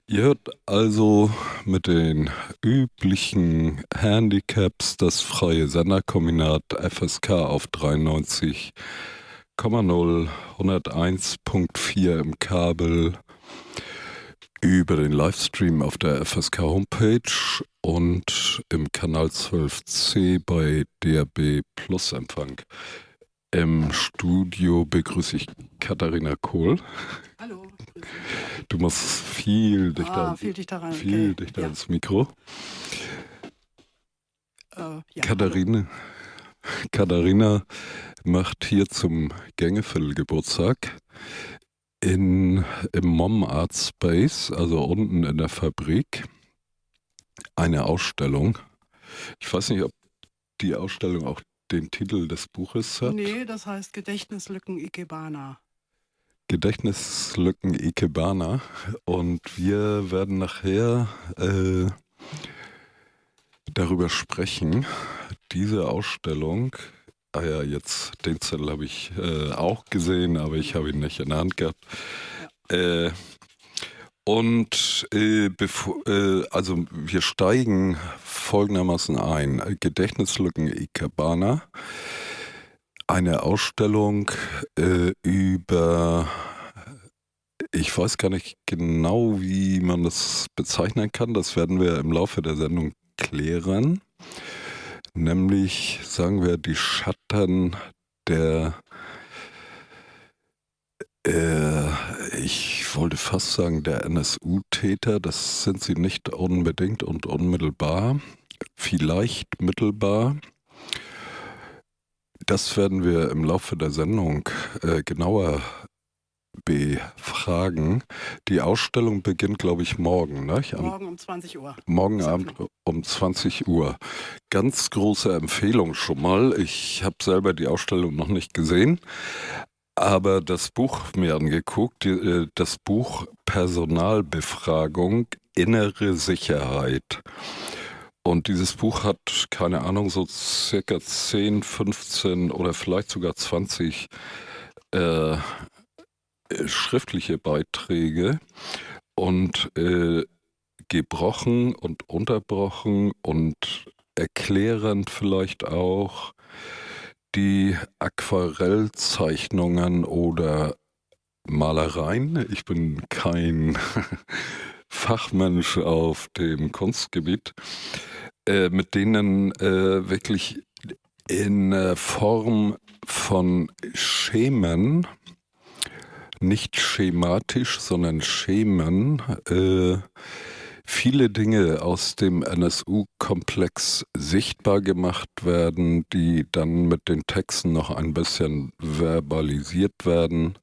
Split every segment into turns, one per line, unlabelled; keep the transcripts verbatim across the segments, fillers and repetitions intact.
Ihr hört also mit den üblichen Handicaps das freie Senderkombinat F S K auf dreiundneunzig Komma null, hunderteins Komma vier im Kabel, über den Livestream auf der F S K Homepage und im Kanal zwölf C bei D A B Plus Empfang. Im Studio begrüße ich Katharina Kohl.
Hallo.
Du musst viel dichter,
Ah, viel dichter ran.
viel
Okay.
dichter
Ja.
ins Mikro.
Äh, ja,
Katharina, Katharina macht hier zum Gängeviertel-Geburtstag in, im Mom Art Space, also unten in der Fabrik, eine Ausstellung. Ich weiß nicht, ob die Ausstellung auch den Titel des Buches
hallo.
hat.
Nee, das heißt Gedächtnislücken Ikebana.
Gedächtnislücken Ikebana. Und wir werden nachher äh, darüber sprechen. Diese Ausstellung, ah ja, jetzt den Zettel habe ich äh, auch gesehen, aber ich habe ihn nicht in der Hand gehabt. Ja. Äh, und äh, bevor, äh, also wir steigen folgendermaßen ein. Gedächtnislücken Ikebana. Eine Ausstellung äh, über, ich weiß gar nicht genau, wie man das bezeichnen kann. Das werden wir im Laufe der Sendung klären. Nämlich, sagen wir, die Schatten der, äh, ich wollte fast sagen, der N S U-Täter. Das sind sie nicht unbedingt und unmittelbar. Vielleicht mittelbar. Das werden wir im Laufe der Sendung äh, genauer befragen. Die Ausstellung beginnt, glaube ich, morgen. Ne? Am,
morgen um zwanzig Uhr.
Morgen Abend um zwanzig Uhr. Ganz große Empfehlung schon mal. Ich habe selber die Ausstellung noch nicht gesehen, aber das Buch mir angeguckt. Die, das Buch Personalbefragung, innere Sicherheit. Und dieses Buch hat, keine Ahnung, so circa zehn, fünfzehn oder vielleicht sogar zwanzig äh, schriftliche Beiträge und äh, gebrochen und unterbrochen und erklärend vielleicht auch die Aquarellzeichnungen oder Malereien. Ich bin kein Fachmensch auf dem Kunstgebiet, äh, mit denen äh, wirklich in äh, Form von Schemen, nicht schematisch, sondern Schemen, äh, viele Dinge aus dem N S U-Komplex sichtbar gemacht werden, die dann mit den Texten noch ein bisschen verbalisiert werden.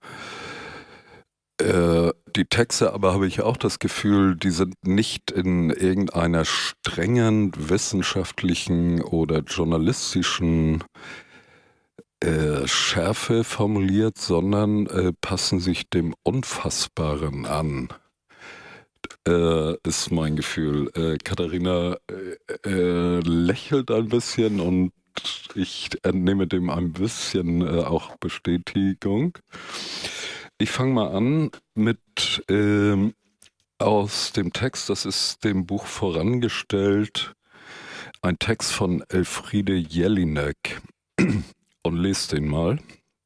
Äh, die Texte aber, habe ich auch das Gefühl, die sind nicht in irgendeiner strengen wissenschaftlichen oder journalistischen äh, Schärfe formuliert, sondern äh, passen sich dem Unfassbaren an, äh, ist mein Gefühl. Äh, Katharina äh, äh, lächelt ein bisschen und ich entnehme dem ein bisschen äh, auch Bestätigung. Ich fange mal an mit ähm, aus dem Text, das ist dem Buch vorangestellt, ein Text von Elfriede Jelinek und lese den mal.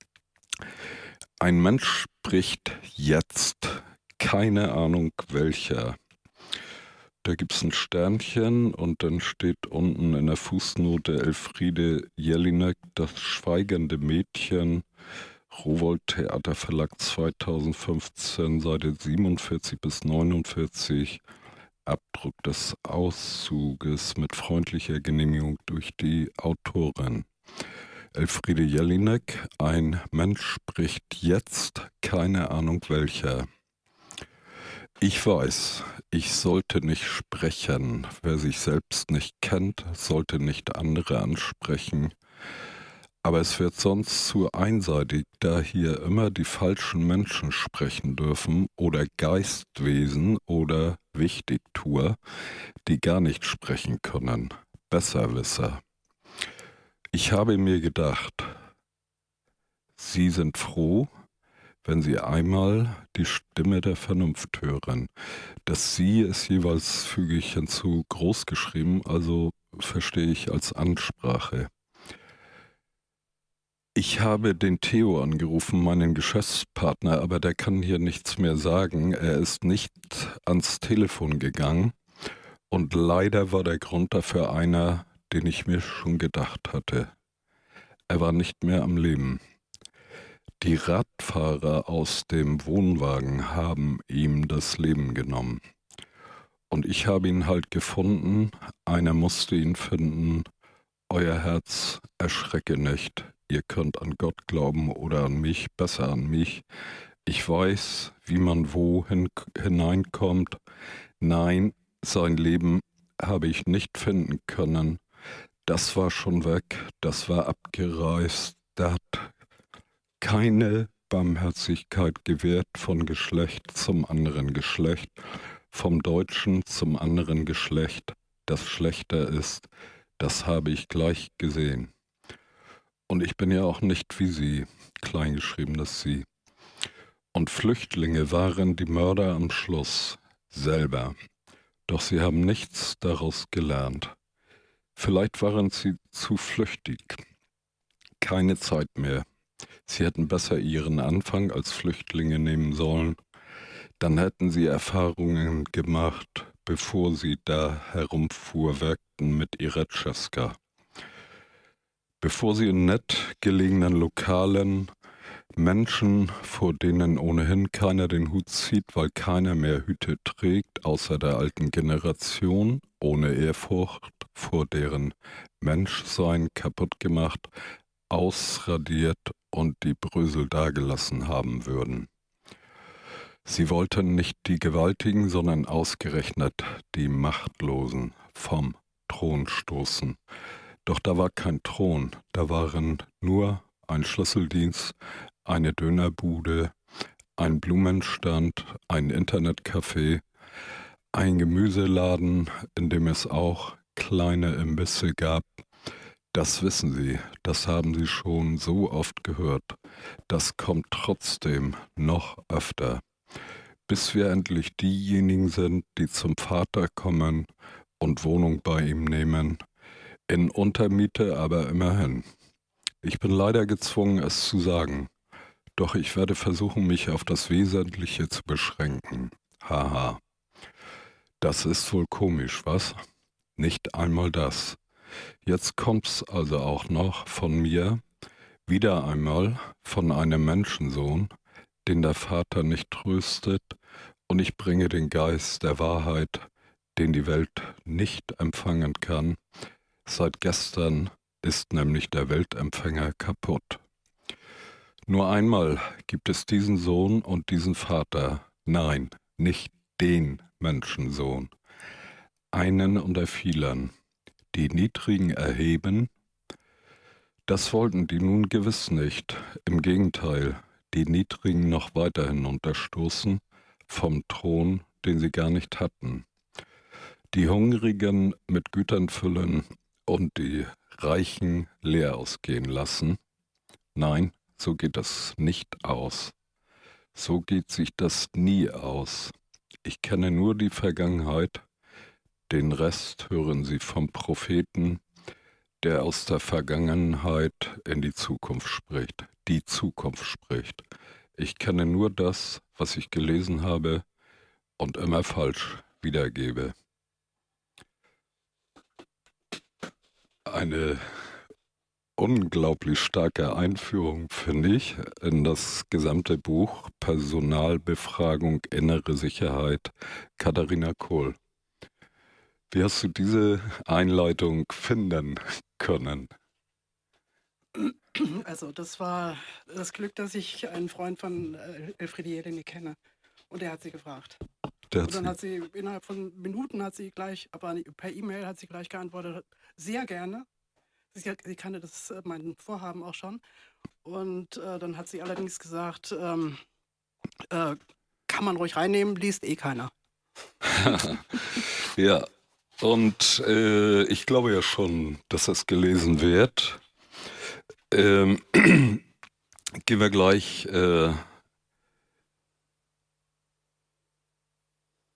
Ein Mensch spricht jetzt, keine Ahnung welcher. Da gibt es ein Sternchen und dann steht unten in der Fußnote Elfriede Jelinek, das schweigende Mädchen, Rowohlt Theaterverlag zweitausendfünfzehn, Seite siebenundvierzig bis neunundvierzig, Abdruck des Auszuges mit freundlicher Genehmigung durch die Autorin. Elfriede Jelinek, ein Mensch spricht jetzt, keine Ahnung welcher. Ich weiß, ich sollte nicht sprechen. Wer sich selbst nicht kennt, sollte nicht andere ansprechen. Aber es wird sonst zu einseitig, da hier immer die falschen Menschen sprechen dürfen oder Geistwesen oder Wichtigtuer, die gar nicht sprechen können. Besserwisser. Ich habe mir gedacht, Sie sind froh, wenn Sie einmal die Stimme der Vernunft hören. Das Sie ist jeweils, füge ich hinzu, groß geschrieben, also verstehe ich als Ansprache. Ich habe den Theo angerufen, meinen Geschäftspartner, aber der kann hier nichts mehr sagen. Er ist nicht ans Telefon gegangen und leider war der Grund dafür einer, den ich mir schon gedacht hatte. Er war nicht mehr am Leben. Die Radfahrer aus dem Wohnwagen haben ihm das Leben genommen. Und ich habe ihn halt gefunden, einer musste ihn finden. Euer Herz erschrecke nicht. Ihr könnt an Gott glauben oder an mich, besser an mich. Ich weiß, wie man wo hin, hineinkommt. Nein, sein Leben habe ich nicht finden können. Das war schon weg, das war abgereist. Der hat keine Barmherzigkeit gewährt von Geschlecht zum anderen Geschlecht, vom Deutschen zum anderen Geschlecht, das schlechter ist. Das habe ich gleich gesehen. Und ich bin ja auch nicht wie Sie, kleingeschriebenes Sie. Und Flüchtlinge waren die Mörder am Schluss selber. Doch sie haben nichts daraus gelernt. Vielleicht waren sie zu flüchtig. Keine Zeit mehr. Sie hätten besser ihren Anfang als Flüchtlinge nehmen sollen. Dann hätten sie Erfahrungen gemacht, bevor sie da herumfuhrwerkten mit Iretscheska. Bevor sie in nett gelegenen Lokalen Menschen, vor denen ohnehin keiner den Hut zieht, weil keiner mehr Hüte trägt, außer der alten Generation, ohne Ehrfurcht vor deren Menschsein kaputt gemacht, ausradiert und die Brösel dagelassen haben würden. Sie wollten nicht die Gewaltigen, sondern ausgerechnet die Machtlosen vom Thron stoßen. Doch da war kein Thron, da waren nur ein Schlüsseldienst, eine Dönerbude, ein Blumenstand, ein Internetcafé, ein Gemüseladen, in dem es auch kleine Imbisse gab. Das wissen Sie, das haben Sie schon so oft gehört. Das kommt trotzdem noch öfter, bis wir endlich diejenigen sind, die zum Vater kommen und Wohnung bei ihm nehmen. In Untermiete aber immerhin. Ich bin leider gezwungen, es zu sagen. Doch ich werde versuchen, mich auf das Wesentliche zu beschränken. Haha. Das ist wohl komisch, was? Nicht einmal das. Jetzt kommt's also auch noch von mir, wieder einmal von einem Menschensohn, den der Vater nicht tröstet, und ich bringe den Geist der Wahrheit, den die Welt nicht empfangen kann. Seit gestern ist nämlich der Weltempfänger kaputt. Nur einmal gibt es diesen Sohn und diesen Vater. Nein, nicht den Menschensohn. Einen unter vielen. Die Niedrigen erheben. Das wollten die nun gewiss nicht. Im Gegenteil, die Niedrigen noch weiterhin unterstoßen vom Thron, den sie gar nicht hatten. Die Hungrigen mit Gütern füllen und die Reichen leer ausgehen lassen. Nein, so geht das nicht aus. So geht sich das nie aus. Ich kenne nur die Vergangenheit, den Rest hören Sie vom Propheten, der aus der Vergangenheit in die Zukunft spricht, die Zukunft spricht. Ich kenne nur das, was ich gelesen habe und immer falsch wiedergebe. Eine unglaublich starke Einführung, finde ich, in das gesamte Buch Personalbefragung, innere Sicherheit, Katharina Kohl. Wie hast du diese Einleitung finden können?
Also das war das Glück, dass ich einen Freund von äh, Elfriede Jelinek kenne. Und der hat sie gefragt.
Der
Und dann hat sie, innerhalb von Minuten hat sie gleich, aber per E-Mail hat sie gleich geantwortet, sehr gerne. Sie, sie kannte das, mein Vorhaben auch schon. Und äh, dann hat sie allerdings gesagt, ähm, äh, kann man ruhig reinnehmen, liest eh keiner.
Ja, und äh, ich glaube ja schon, dass es gelesen wird. Ähm, gehen wir gleich äh,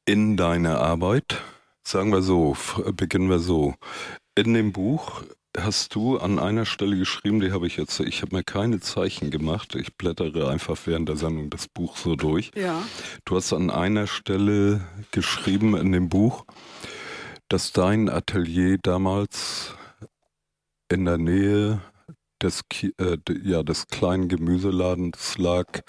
in deiner Arbeit, sagen wir so, beginnen wir so. In dem Buch hast du an einer Stelle geschrieben, die habe ich jetzt, ich habe mir keine Zeichen gemacht, ich blättere einfach während der Sendung das Buch so durch.
Ja.
Du hast an einer Stelle geschrieben in dem Buch, dass dein Atelier damals in der Nähe des, äh, ja, des kleinen Gemüseladens lag,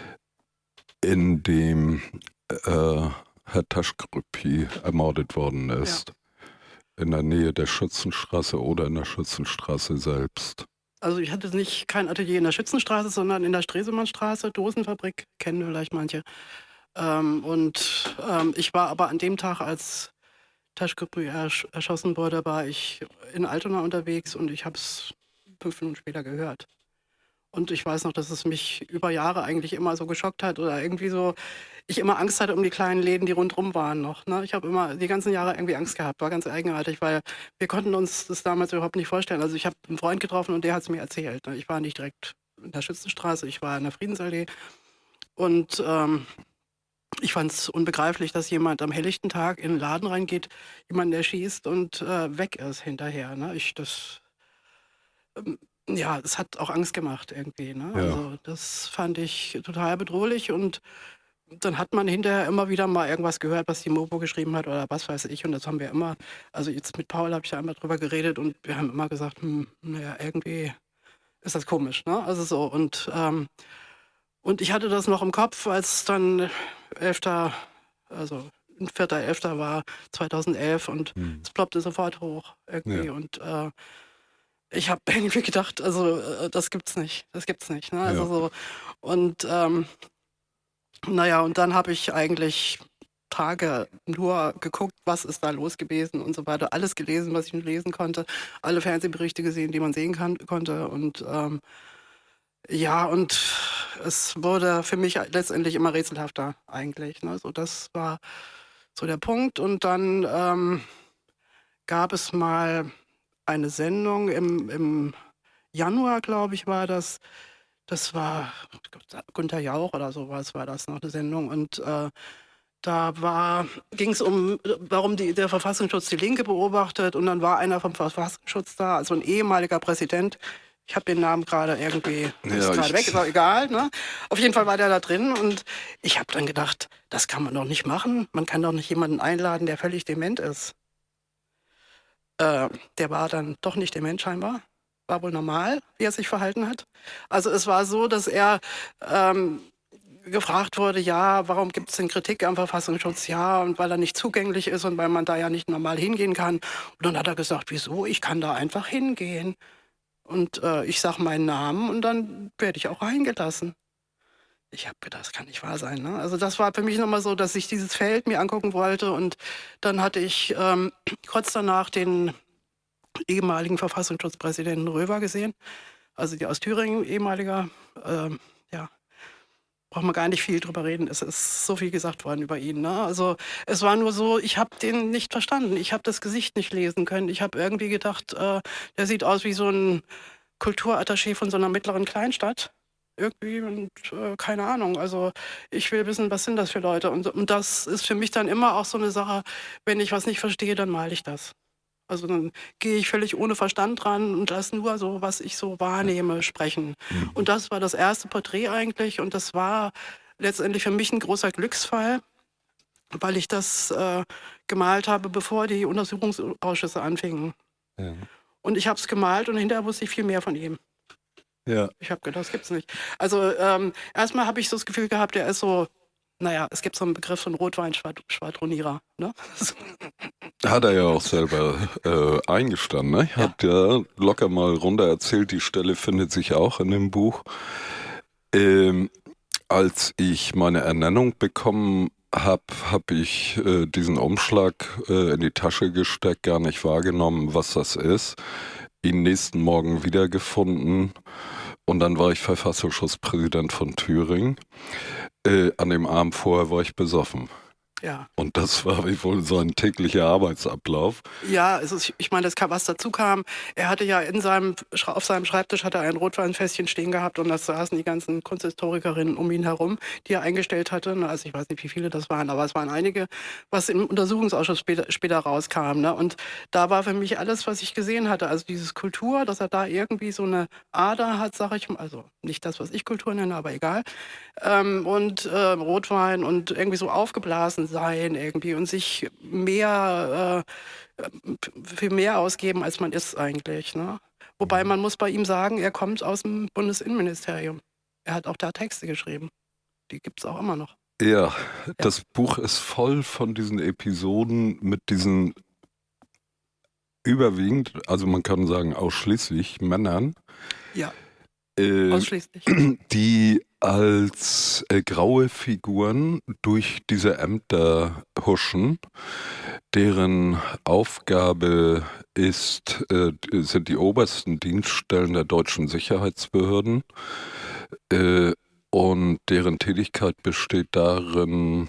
in dem äh, Herr Taschkröpi ermordet worden ist. Ja. In der Nähe der Schützenstraße oder in der Schützenstraße selbst.
Also ich hatte nicht kein Atelier in der Schützenstraße, sondern in der Stresemannstraße, Dosenfabrik, kennen vielleicht manche. Ähm, und ähm, ich war aber an dem Tag, als Taschkröpi ersch erschossen wurde, war ich in Altona unterwegs und ich habe es fünf Minuten später gehört. Und ich weiß noch, dass es mich über Jahre eigentlich immer so geschockt hat oder irgendwie so, ich immer Angst hatte um die kleinen Läden, die rundherum waren noch. Ne? Ich habe immer die ganzen Jahre irgendwie Angst gehabt, war ganz eigenartig, weil wir konnten uns das damals überhaupt nicht vorstellen. Also ich habe einen Freund getroffen und der hat es mir erzählt. Ne? Ich war nicht direkt in der Schützenstraße, ich war in der Friedensallee und ähm, ich fand es unbegreiflich, dass jemand am helllichten Tag in den Laden reingeht, jemanden erschießt und äh, weg ist hinterher. Ne? Ich das... Ähm, Ja, es hat auch Angst gemacht irgendwie. Ne?
Ja.
Also das fand ich total bedrohlich und dann hat man hinterher immer wieder mal irgendwas gehört, was die Mopo geschrieben hat oder was weiß ich und das haben wir immer, also jetzt mit Paul habe ich da immer drüber geredet und wir haben immer gesagt, hm, naja, irgendwie ist das komisch, ne? Also so und ähm, und ich hatte das noch im Kopf, als dann elfter also vierter elfter war zweitausendelf und
Hm.
es ploppte sofort hoch irgendwie
Ja.
und äh, ich habe irgendwie gedacht, also äh, das gibt's nicht, das gibt's nicht. Ne? Also
Ja.
so und ähm, naja, und dann habe ich eigentlich Tage nur geguckt, was ist da los gewesen und so weiter. Alles gelesen, was ich nur lesen konnte. Alle Fernsehberichte gesehen, die man sehen kann, konnte. Und ähm, ja, und es wurde für mich letztendlich immer rätselhafter eigentlich. Ne? So, das war so der Punkt. Und dann ähm, gab es mal eine Sendung im, im Januar, glaube ich, war das. Das war Günther Jauch oder sowas, war das noch eine Sendung. Und äh, da ging es um, warum die, der Verfassungsschutz die Linke beobachtet. Und dann war einer vom Verfassungsschutz da, also ein ehemaliger Präsident. Ich habe den Namen gerade irgendwie,
Ja,
ist gerade
ich-
weg, ist auch egal. Ne? Auf jeden Fall war der da drin. Und ich habe dann gedacht, das kann man doch nicht machen. Man kann doch nicht jemanden einladen, der völlig dement ist. Äh, der war dann doch nicht dement scheinbar. War wohl normal, wie er sich verhalten hat. Also es war so, dass er ähm, gefragt wurde, ja, warum gibt es denn Kritik am Verfassungsschutz? Ja, und weil er nicht zugänglich ist und weil man da ja nicht normal hingehen kann. Und dann hat er gesagt, wieso? Ich kann da einfach hingehen. Und äh, ich sage meinen Namen und dann werde ich auch reingelassen. Ich habe gedacht, das kann nicht wahr sein. Ne? Also das war für mich nochmal so, dass ich dieses Feld mir angucken wollte. Und dann hatte ich ähm, kurz danach den ehemaligen Verfassungsschutzpräsidenten Röver gesehen. Also die aus Thüringen, ehemaliger, ähm, ja, braucht man gar nicht viel drüber reden. Es ist so viel gesagt worden über ihn. Ne? Also es war nur so, ich habe den nicht verstanden. Ich habe das Gesicht nicht lesen können. Ich habe irgendwie gedacht, äh, der sieht aus wie so ein Kulturattaché von so einer mittleren Kleinstadt. Irgendwie und äh, keine Ahnung. Also ich will wissen, was sind das für Leute. Und, und das ist für mich dann immer auch so eine Sache, wenn ich was nicht verstehe, dann male ich das. Also dann gehe ich völlig ohne Verstand dran und lasse nur so, was ich so wahrnehme, sprechen.
Mhm.
Und das war das erste Porträt eigentlich. Und das war letztendlich für mich ein großer Glücksfall, weil ich das äh, gemalt habe, bevor die Untersuchungsausschüsse anfingen.
Ja.
Und ich habe es gemalt und hinterher wusste ich viel mehr von ihm.
Ja.
Ich habe gedacht, das gibt's nicht. Also ähm, erstmal habe ich so das Gefühl gehabt, er ist so, naja, es gibt so einen Begriff von Rotwein-Schwadronierer. Ne?
Hat er ja auch selber äh, eingestanden. Ne? Hat ja locker mal runter erzählt, die Stelle findet sich auch in dem Buch. Ähm, als ich meine Ernennung bekommen habe, habe ich äh, diesen Umschlag äh, in die Tasche gesteckt, gar nicht wahrgenommen, was das ist. Ihn nächsten Morgen wiedergefunden und dann war ich Verfassungsschutzpräsident von Thüringen. Äh, an dem Abend vorher war ich besoffen.
Ja.
Und das war wohl sein täglicher Arbeitsablauf.
Ja, es ist, ich meine, das kam, was dazu kam, er hatte ja in seinem, Schra- auf seinem Schreibtisch hat er ein Rotweinfässchen stehen gehabt und da saßen die ganzen Kunsthistorikerinnen um ihn herum, die er eingestellt hatte. Ne? Also ich weiß nicht, wie viele das waren, aber es waren einige, was im Untersuchungsausschuss später, später rauskam. Ne? Und da war für mich alles, was ich gesehen hatte, also dieses Kultur, dass er da irgendwie so eine Ader hat, sage ich mal, also nicht das, was ich Kultur nenne, aber egal. Ähm, und äh, Rotwein und irgendwie so aufgeblasen sein irgendwie und sich mehr äh, für mehr ausgeben, als man ist eigentlich. Ne? Wobei man muss bei ihm sagen, er kommt aus dem Bundesinnenministerium. Er hat auch da Texte geschrieben. Die gibt es auch immer noch.
Ja,
Ja.
das Buch ist voll von diesen Episoden mit diesen überwiegend, also man kann sagen ausschließlich Männern,
Ja,
äh,
ausschließlich.
die als äh, graue Figuren durch diese Ämter huschen, deren Aufgabe ist, äh, sind die obersten Dienststellen der deutschen Sicherheitsbehörden, äh, und deren Tätigkeit besteht darin,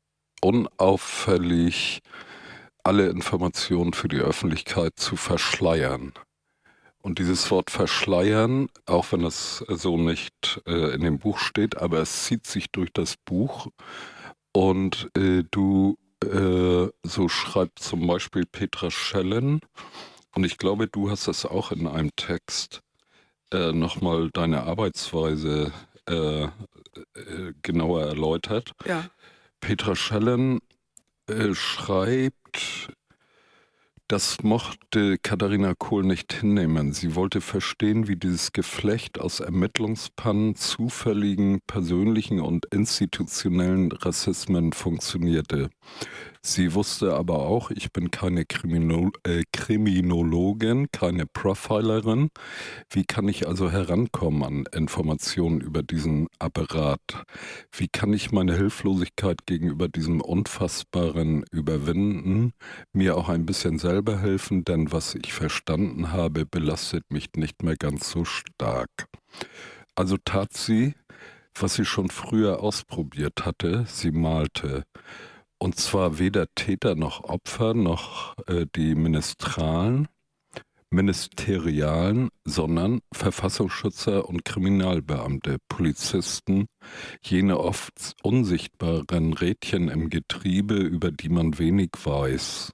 unauffällig alle Informationen für die Öffentlichkeit zu verschleiern. Und dieses Wort verschleiern, auch wenn es so nicht äh, in dem Buch steht, aber es zieht sich durch das Buch. Und äh, du, äh, so schreibt zum Beispiel Petra Schellen, und ich glaube, du hast das auch in einem Text äh, nochmal deine Arbeitsweise äh, äh, genauer erläutert.
Ja.
Petra Schellen äh, schreibt, das mochte Katharina Kohl nicht hinnehmen. Sie wollte verstehen, wie dieses Geflecht aus Ermittlungspannen, zufälligen, persönlichen und institutionellen Rassismen funktionierte. Sie wusste aber auch, ich bin keine Krimino äh, Kriminologin, keine Profilerin. Wie kann ich also herankommen an Informationen über diesen Apparat? Wie kann ich meine Hilflosigkeit gegenüber diesem Unfassbaren überwinden, mir auch ein bisschen selber helfen, denn was ich verstanden habe, belastet mich nicht mehr ganz so stark. Also tat sie, was sie schon früher ausprobiert hatte, sie malte. Und zwar weder Täter noch Opfer noch äh, die Ministralen, Ministerialen, sondern Verfassungsschützer und Kriminalbeamte, Polizisten, jene oft unsichtbaren Rädchen im Getriebe, über die man wenig weiß.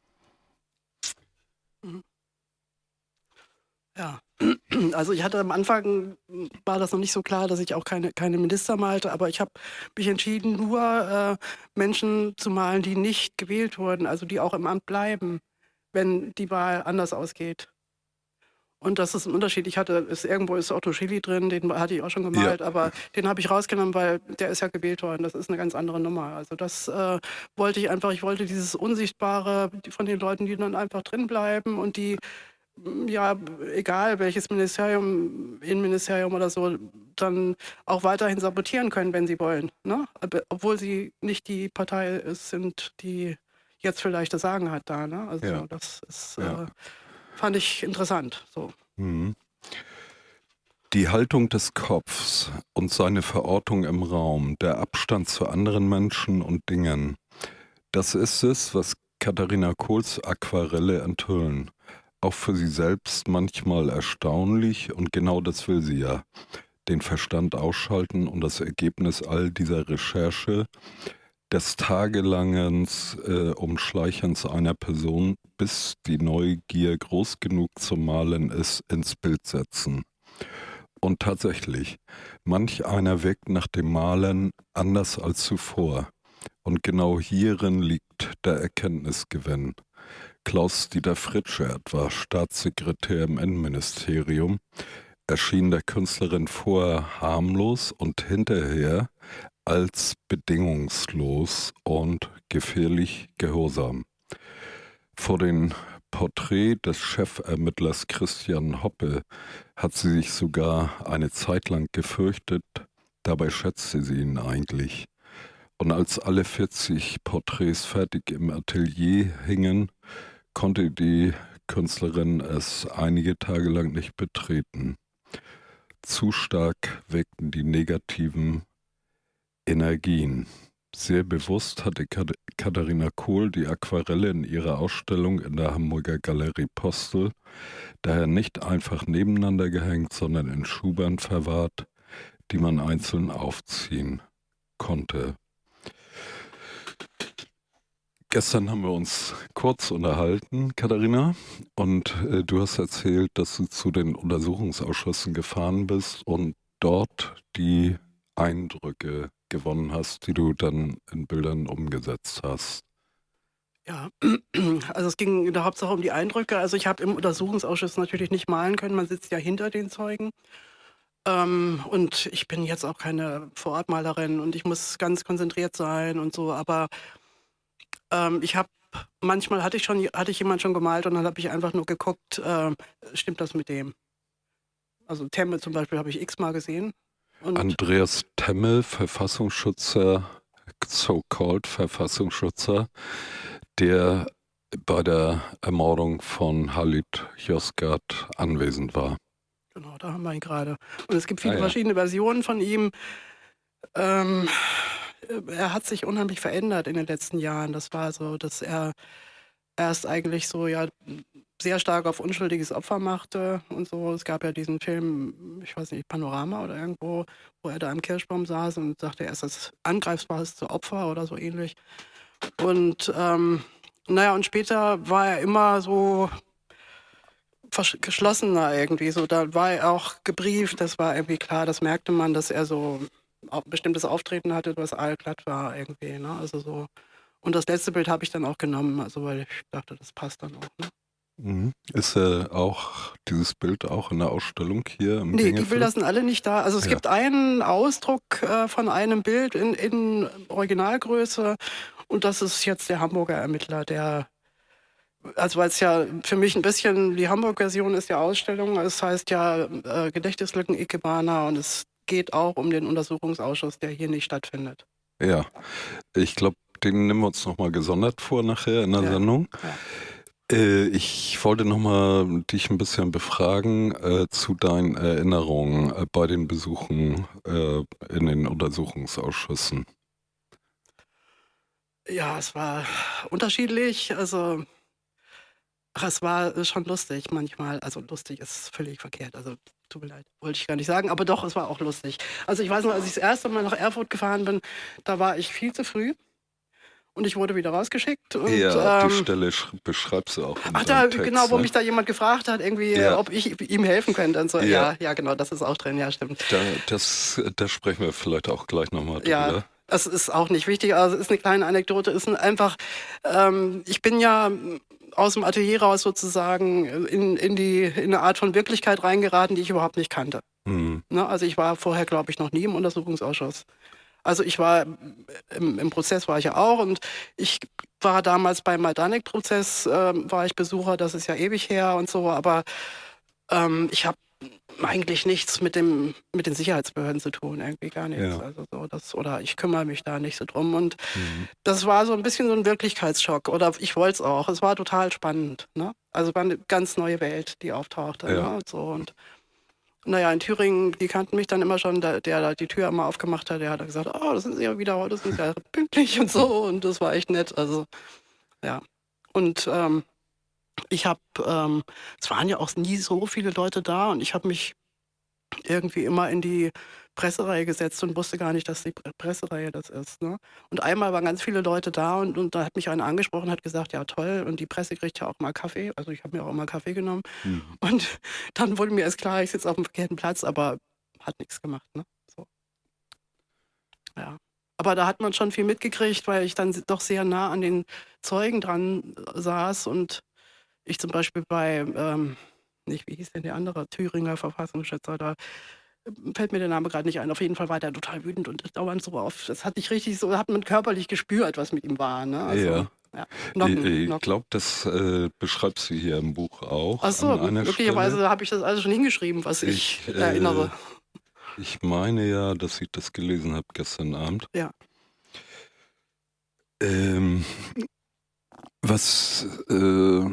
Ja, also ich hatte am Anfang, war das noch nicht so klar, dass ich auch keine, keine Minister malte, aber ich habe mich entschieden, nur äh, Menschen zu malen, die nicht gewählt wurden, also die auch im Amt bleiben, wenn die Wahl anders ausgeht. Und das ist ein Unterschied. Ich hatte, ist, irgendwo ist Otto Schily drin, den hatte ich auch schon gemalt,
Ja.
aber den habe ich rausgenommen, weil der ist ja gewählt worden. Das ist eine ganz andere Nummer. Also das äh, wollte ich einfach, ich wollte dieses Unsichtbare von den Leuten, die dann einfach drin bleiben und die, ja, egal welches Ministerium, Innenministerium oder so, dann auch weiterhin sabotieren können, wenn sie wollen. Ne? Obwohl sie nicht die Partei sind, die jetzt vielleicht das Sagen hat da. Ne? Also
Ja.
das ist,
Ja.
äh, fand ich interessant. So.
Mhm. Die Haltung des Kopfs und seine Verortung im Raum, der Abstand zu anderen Menschen und Dingen, das ist es, was Katharina Kohls Aquarelle enthüllen. Auch für sie selbst manchmal erstaunlich, und genau das will sie ja. Den Verstand ausschalten, und das Ergebnis all dieser Recherche, des tagelangen äh, Umschleichens einer Person, bis die Neugier groß genug zum Malen ist, ins Bild setzen. Und tatsächlich, manch einer wirkt nach dem Malen anders als zuvor. Und genau hierin liegt der Erkenntnisgewinn. Klaus-Dieter Fritsche, etwa Staatssekretär im Innenministerium, erschien der Künstlerin vorher harmlos und hinterher als bedingungslos und gefährlich gehorsam. Vor dem Porträt des Chefermittlers Christian Hoppe hat sie sich sogar eine Zeit lang gefürchtet, dabei schätzte sie ihn eigentlich. Und als alle vierzig Porträts fertig im Atelier hingen, konnte die Künstlerin es einige Tage lang nicht betreten. Zu stark wirkten die negativen Energien, Sehr bewusst hatte Kat- Katharina Kohl die Aquarelle in ihrer Ausstellung in der Hamburger Galerie Postel daher nicht einfach nebeneinander gehängt, sondern in Schubern verwahrt, die man einzeln aufziehen konnte. Gestern haben wir uns kurz unterhalten, Katharina, und äh, du hast erzählt, dass du zu den Untersuchungsausschüssen gefahren bist und dort die Eindrücke gewonnen hast, die du dann in Bildern umgesetzt hast.
Ja, also es ging in der Hauptsache um die Eindrücke. Also ich habe im Untersuchungsausschuss natürlich nicht malen können, man sitzt ja hinter den Zeugen. Ähm, und ich bin jetzt auch keine Vorortmalerin und ich muss ganz konzentriert sein und so, aber ähm, ich habe manchmal hatte ich schon hatte ich jemand schon gemalt und dann habe ich einfach nur geguckt, äh, stimmt das mit dem? Also Temme zum Beispiel habe ich x-mal gesehen und
Andreas Temmel, Verfassungsschützer, so-called Verfassungsschützer, der bei der Ermordung von Halit Yozgat anwesend war.
genau, da haben wir ihn gerade. Und es gibt viele
Ah, ja.
verschiedene Versionen von ihm. Ähm, er hat sich unheimlich verändert in den letzten Jahren. Das war so, dass er erst eigentlich so ja sehr stark auf unschuldiges Opfer machte und so. Es gab ja diesen Film, ich weiß nicht, Panorama oder irgendwo, wo er da im Kirschbaum saß und sagte, er ist das angreifbarste Opfer oder so ähnlich. Und ähm, naja, und später war er immer so versch- geschlossener irgendwie. So, da war er auch gebrieft, das war irgendwie klar, das merkte man, dass er so ein bestimmtes Auftreten hatte, was allglatt war irgendwie. Ne? Also so. Und das letzte Bild habe ich dann auch genommen, also weil ich dachte, das passt dann auch. Ne?
Mhm. Ist äh, auch dieses Bild auch in der Ausstellung hier im
Nee, die
Gängefeld?
Bilder sind alle nicht da. Also es
Ja.
gibt einen Ausdruck äh, von einem Bild in, in Originalgröße und das ist jetzt der Hamburger Ermittler, der, also weil es ja für mich ein bisschen, die Hamburg-Version ist ja Ausstellung, es heißt ja äh, Gedächtnislücken Ikebana und es geht auch um den Untersuchungsausschuss, der hier nicht stattfindet.
Ja, ich glaube, den nehmen wir uns nochmal gesondert vor nachher in der
Ja,
Sendung.
ja.
Äh, ich wollte nochmal dich ein bisschen befragen äh, zu deinen Erinnerungen äh, bei den Besuchen äh, in den Untersuchungsausschüssen.
Ja, es war unterschiedlich, also ach, es war schon lustig manchmal. Also lustig ist völlig verkehrt. Also tut mir leid, wollte ich gar nicht sagen. Aber doch, es war auch lustig. Also ich weiß noch, als ich das erste Mal nach Erfurt gefahren bin, da war ich viel zu früh und ich wurde wieder rausgeschickt. Und,
Ja, die
ähm,
Stelle sch- beschreibst du auch in
ach, da,
deinem Text.
genau, wo
Ne?
mich da jemand gefragt hat, irgendwie,
Ja.
ob ich ihm helfen könnte. Und so.
Ja.
Ja, ja, genau, das ist auch drin, ja, stimmt.
Da, das, da sprechen wir vielleicht auch gleich nochmal drüber.
Ja, das ist auch nicht wichtig. Also es ist eine kleine Anekdote. Es ist einfach, ähm, ich bin ja aus dem Atelier raus sozusagen in, in, die, in eine Art von Wirklichkeit reingeraten, die ich überhaupt nicht kannte.
Mhm.
Ne? Also ich war vorher, glaube ich, noch nie im Untersuchungsausschuss. Also ich war, im, im Prozess war ich ja auch und ich war damals beim Majdanek-Prozess, ähm, war ich Besucher, das ist ja ewig her und so, aber ähm, ich habe eigentlich nichts mit dem mit den Sicherheitsbehörden zu tun, irgendwie gar nichts.
Ja.
Also so das oder ich kümmere mich da nicht so drum und
Mhm.
das war so ein bisschen so ein Wirklichkeitsschock oder ich wollte es auch. Es war total spannend, ne? Also war eine ganz neue Welt, die auftauchte,
Ja.
ne? Und so und naja, in Thüringen, die kannten mich dann immer schon, der, der da die Tür immer aufgemacht hat, der hat dann gesagt, oh, das sind Sie ja wieder heute, sind Sie ja pünktlich und so und das war echt nett. Also ja. Und ähm, ich habe, ähm, es waren ja auch nie so viele Leute da und ich habe mich irgendwie immer in die Pressereihe gesetzt und wusste gar nicht, dass die Pre- Pressereihe das ist. Ne? Und einmal waren ganz viele Leute da und, und da hat mich einer angesprochen, hat gesagt, ja toll, und die Presse kriegt ja auch mal Kaffee. Also ich habe mir auch immer Kaffee genommen.
Mhm.
Und dann wurde mir erst klar, ich sitze auf dem verkehrten Platz, aber hat nichts gemacht. Ne? So. Ja. Aber da hat man schon viel mitgekriegt, weil ich dann s- doch sehr nah an den Zeugen dran äh, saß und ich zum Beispiel bei, ähm, nicht, wie hieß denn der andere, Thüringer Verfassungsschützer, da äh, fällt mir der Name gerade nicht ein. Auf jeden Fall war der total wütend und dauernd so auf. Das hatte ich richtig so, hat man körperlich gespürt, was mit ihm war. Ne? Also,
Ja.
ja.
Ich,
Nocken,
ich
Nocken.
glaube, das äh, beschreibst du hier im Buch auch
Ach so,
an einer
möglicherweise
Stelle.
habe ich das alles schon hingeschrieben, was ich,
Ich,
erinnere.
äh, ich meine ja, dass ich das gelesen habe gestern Abend.
Ja.
Ähm, was, äh,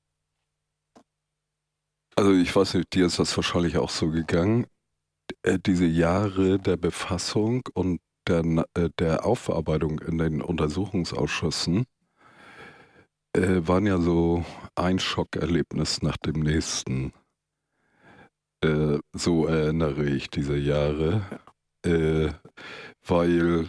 also ich weiß nicht, dir ist das wahrscheinlich auch so gegangen. Äh, diese Jahre der Befassung und der, äh, der Aufarbeitung in den Untersuchungsausschüssen äh, waren ja so ein Schockerlebnis nach dem nächsten. Äh, so erinnere ich diese Jahre, äh, weil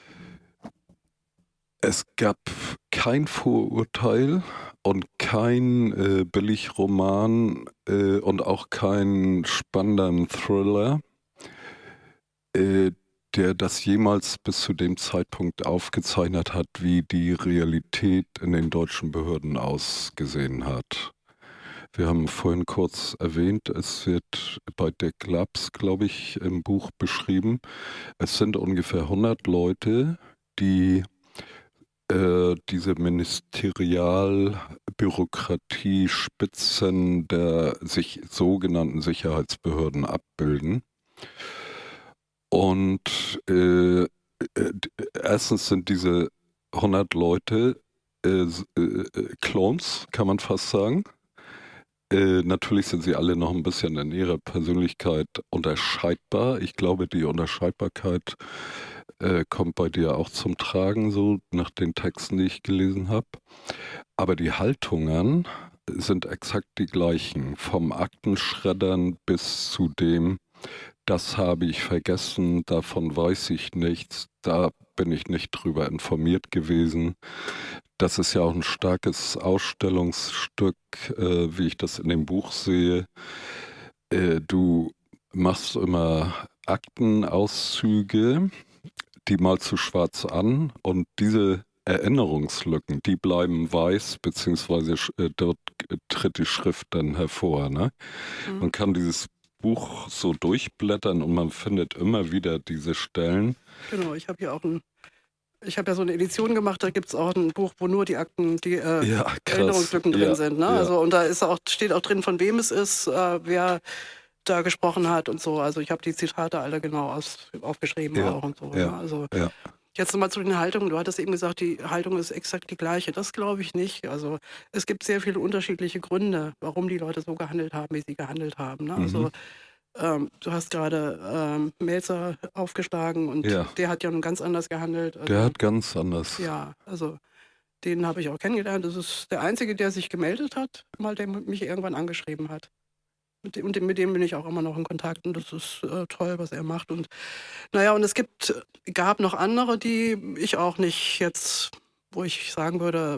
es gab kein Vorurteil und kein äh, Billigroman äh, und auch keinen spannenden Thriller, äh, der das jemals bis zu dem Zeitpunkt aufgezeichnet hat, wie die Realität in den deutschen Behörden ausgesehen hat. Wir haben vorhin kurz erwähnt, es wird bei Dirk Laps, glaube ich, im Buch beschrieben, es sind ungefähr hundert Leute, die äh, diese Ministerialbürokratie-Spitzen der sich sogenannten Sicherheitsbehörden abbilden. Und äh, äh, erstens sind diese hundert Leute äh, äh, Clones, kann man fast sagen. Äh, natürlich sind sie alle noch ein bisschen in ihrer Persönlichkeit unterscheidbar. Ich glaube, die Unterscheidbarkeit äh, kommt bei dir auch zum Tragen, so nach den Texten, die ich gelesen habe. Aber die Haltungen sind exakt die gleichen, vom Aktenschreddern bis zu dem, das habe ich vergessen, davon weiß ich nichts, da bin ich nicht drüber informiert gewesen. Das ist ja auch ein starkes Ausstellungsstück, äh, wie ich das in dem Buch sehe. Äh, du machst immer Aktenauszüge, die malst du schwarz an und diese Erinnerungslücken, die bleiben weiß, beziehungsweise äh, dort tritt die Schrift dann hervor. Ne?
Mhm.
Man kann dieses Buch so durchblättern und man findet immer wieder diese Stellen.
Genau, ich habe hier auch ein, ich habe ja so eine Edition gemacht, da gibt es auch ein Buch, wo nur die Akten, die äh,
Ja, krass.
Erinnerungslücken drin
Ja,
sind. Ne?
ja.
Also, und da ist auch, steht auch drin, von wem es ist, äh, wer da gesprochen hat und so. Also ich habe die Zitate alle genau aus, aufgeschrieben
Ja,
auch und so.
ja,
Ne? Also
ja.
jetzt nochmal zu den Haltungen. Du hattest eben gesagt, die Haltung ist exakt die gleiche. Das glaube ich nicht. Also es gibt sehr viele unterschiedliche Gründe, warum die Leute so gehandelt haben, wie sie gehandelt haben. Ne? Also
Mhm.
ähm, du hast gerade ähm, Melzer aufgeschlagen und
Ja.
der hat ja nun ganz anders gehandelt. Also,
Der hat ganz anders.
ja, also den habe ich auch kennengelernt. Das ist der Einzige, der sich gemeldet hat, mal der mich irgendwann angeschrieben hat. Mit dem, mit dem bin ich auch immer noch in Kontakt und das ist äh, toll, was er macht. Und naja, und es gibt, gab noch andere, die ich auch nicht jetzt, wo ich sagen würde,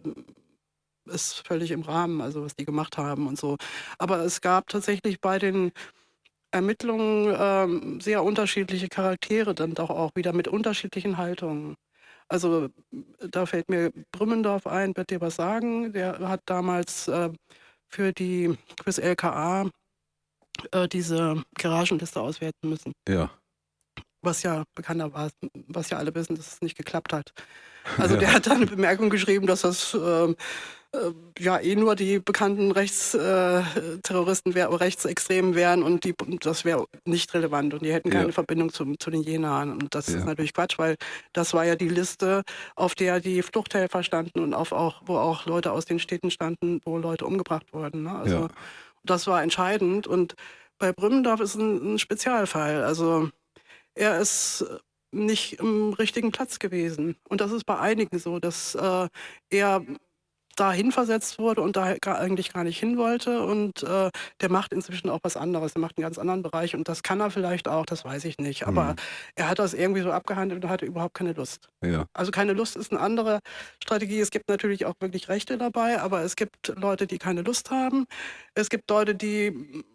ist völlig im Rahmen, also was die gemacht haben und so. Aber es gab tatsächlich bei den Ermittlungen ähm, sehr unterschiedliche Charaktere, dann doch auch wieder mit unterschiedlichen Haltungen. Also da fällt mir Brümmendorf ein, wird dir was sagen. Der hat damals äh, für die fürs L K A äh, diese Garagenliste auswerten müssen.
Ja.
Was ja bekannter war, was ja alle wissen, dass es nicht geklappt hat. Also
Ja.
der hat da eine Bemerkung geschrieben, dass das ähm, äh, ja eh nur die bekannten Rechtsterroristen wär, Rechtsextremen wären und die, das wäre nicht relevant und die hätten keine
Ja.
Verbindung zum, zu den Jenaern. Und das
Ja.
ist natürlich Quatsch, weil das war ja die Liste, auf der die Fluchthelfer standen und auf auch, wo auch Leute aus den Städten standen, wo Leute umgebracht wurden. Ne? Also
Ja.
das war entscheidend. Und bei Brümmendorf ist ein, ein Spezialfall. Also er ist nicht im richtigen Platz gewesen. Und das ist bei einigen so, dass äh, er dahin versetzt wurde und da gar, eigentlich gar nicht hin wollte. Und äh, der macht inzwischen auch was anderes. Er macht einen ganz anderen Bereich und das kann er vielleicht auch, das weiß ich nicht. Aber
Mhm.
er hat das irgendwie so abgehandelt und hatte überhaupt keine Lust.
Ja.
Also keine Lust ist eine andere Strategie. Es gibt natürlich auch wirklich Rechte dabei, aber es gibt Leute, die keine Lust haben. Es gibt Leute, die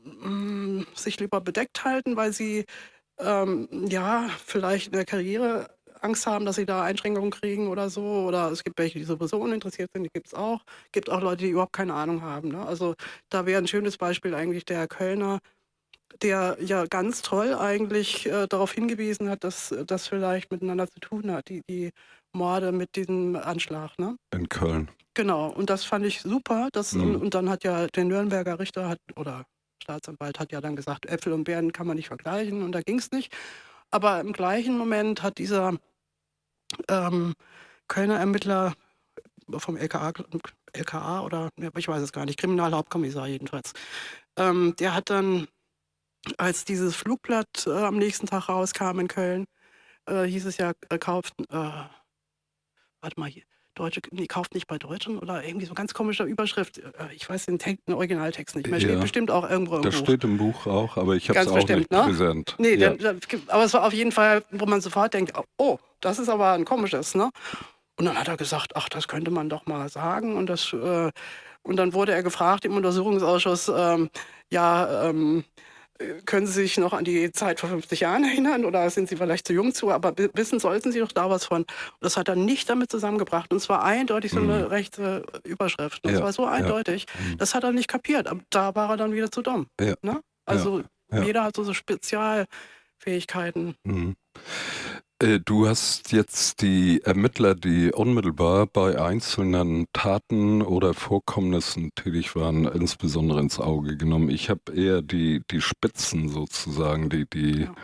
mm, sich lieber bedeckt halten, weil sie ähm, ja, vielleicht in der Karriere Angst haben, dass sie da Einschränkungen kriegen oder so. Oder es gibt welche, die sowieso uninteressiert sind, die gibt es auch. Es gibt auch Leute, die überhaupt keine Ahnung haben. Ne? Also da wäre ein schönes Beispiel eigentlich der Kölner, der ja ganz toll eigentlich äh, darauf hingewiesen hat, dass das vielleicht miteinander zu tun hat, die, die Morde mit diesem Anschlag. Ne?
In Köln.
Genau, und das fand ich super. Das,
Mhm.
und, und dann hat ja der Nürnberger Richter hat, oder Staatsanwalt hat ja dann gesagt, Äpfel und Birnen kann man nicht vergleichen und da ging es nicht. Aber im gleichen Moment hat dieser ähm, Kölner Ermittler vom L K A, L K A oder ja, ich weiß es gar nicht, Kriminalhauptkommissar jedenfalls, ähm, der hat dann, als dieses Flugblatt äh, am nächsten Tag rauskam in Köln, äh, hieß es ja, äh, kauft, äh, warte mal, hier, Deutsche, nee, kauft nicht bei Deutschen oder irgendwie so ganz komische Überschrift. Äh, ich weiß den, Text, den Originaltext nicht mehr. Steht
Ja,
bestimmt auch irgendwo im
das
Buch.
steht im Buch auch, aber ich habe es
Ganz
auch
bestimmt,
nicht
ne?
präsent.
Nee,
Ja,
dann, dann, aber es war auf jeden Fall, wo man sofort denkt, oh, das ist aber ein komisches, ne? Und dann hat er gesagt, ach, das könnte man doch mal sagen. Und, das, äh, und dann wurde er gefragt im Untersuchungsausschuss, ähm, ja, ähm, äh, können Sie sich noch an die Zeit vor fünfzig Jahren erinnern oder sind Sie vielleicht zu jung zu, aber bi- wissen sollten Sie doch da was von. Und das hat er nicht damit zusammengebracht. Und es war eindeutig so
Mhm.
eine rechte Überschrift. Und es
ja,
war so
ja,
eindeutig,
mhm.
das hat er nicht kapiert. Aber da war er dann wieder zu dumm.
ja,
Ne? Also
ja.
jeder hat so, so Spezialfähigkeiten.
Mhm. Äh, Du hast jetzt die Ermittler, die unmittelbar bei einzelnen Taten oder Vorkommnissen tätig waren, insbesondere ins Auge genommen. Ich habe eher die, die Spitzen sozusagen, die, die
Ja.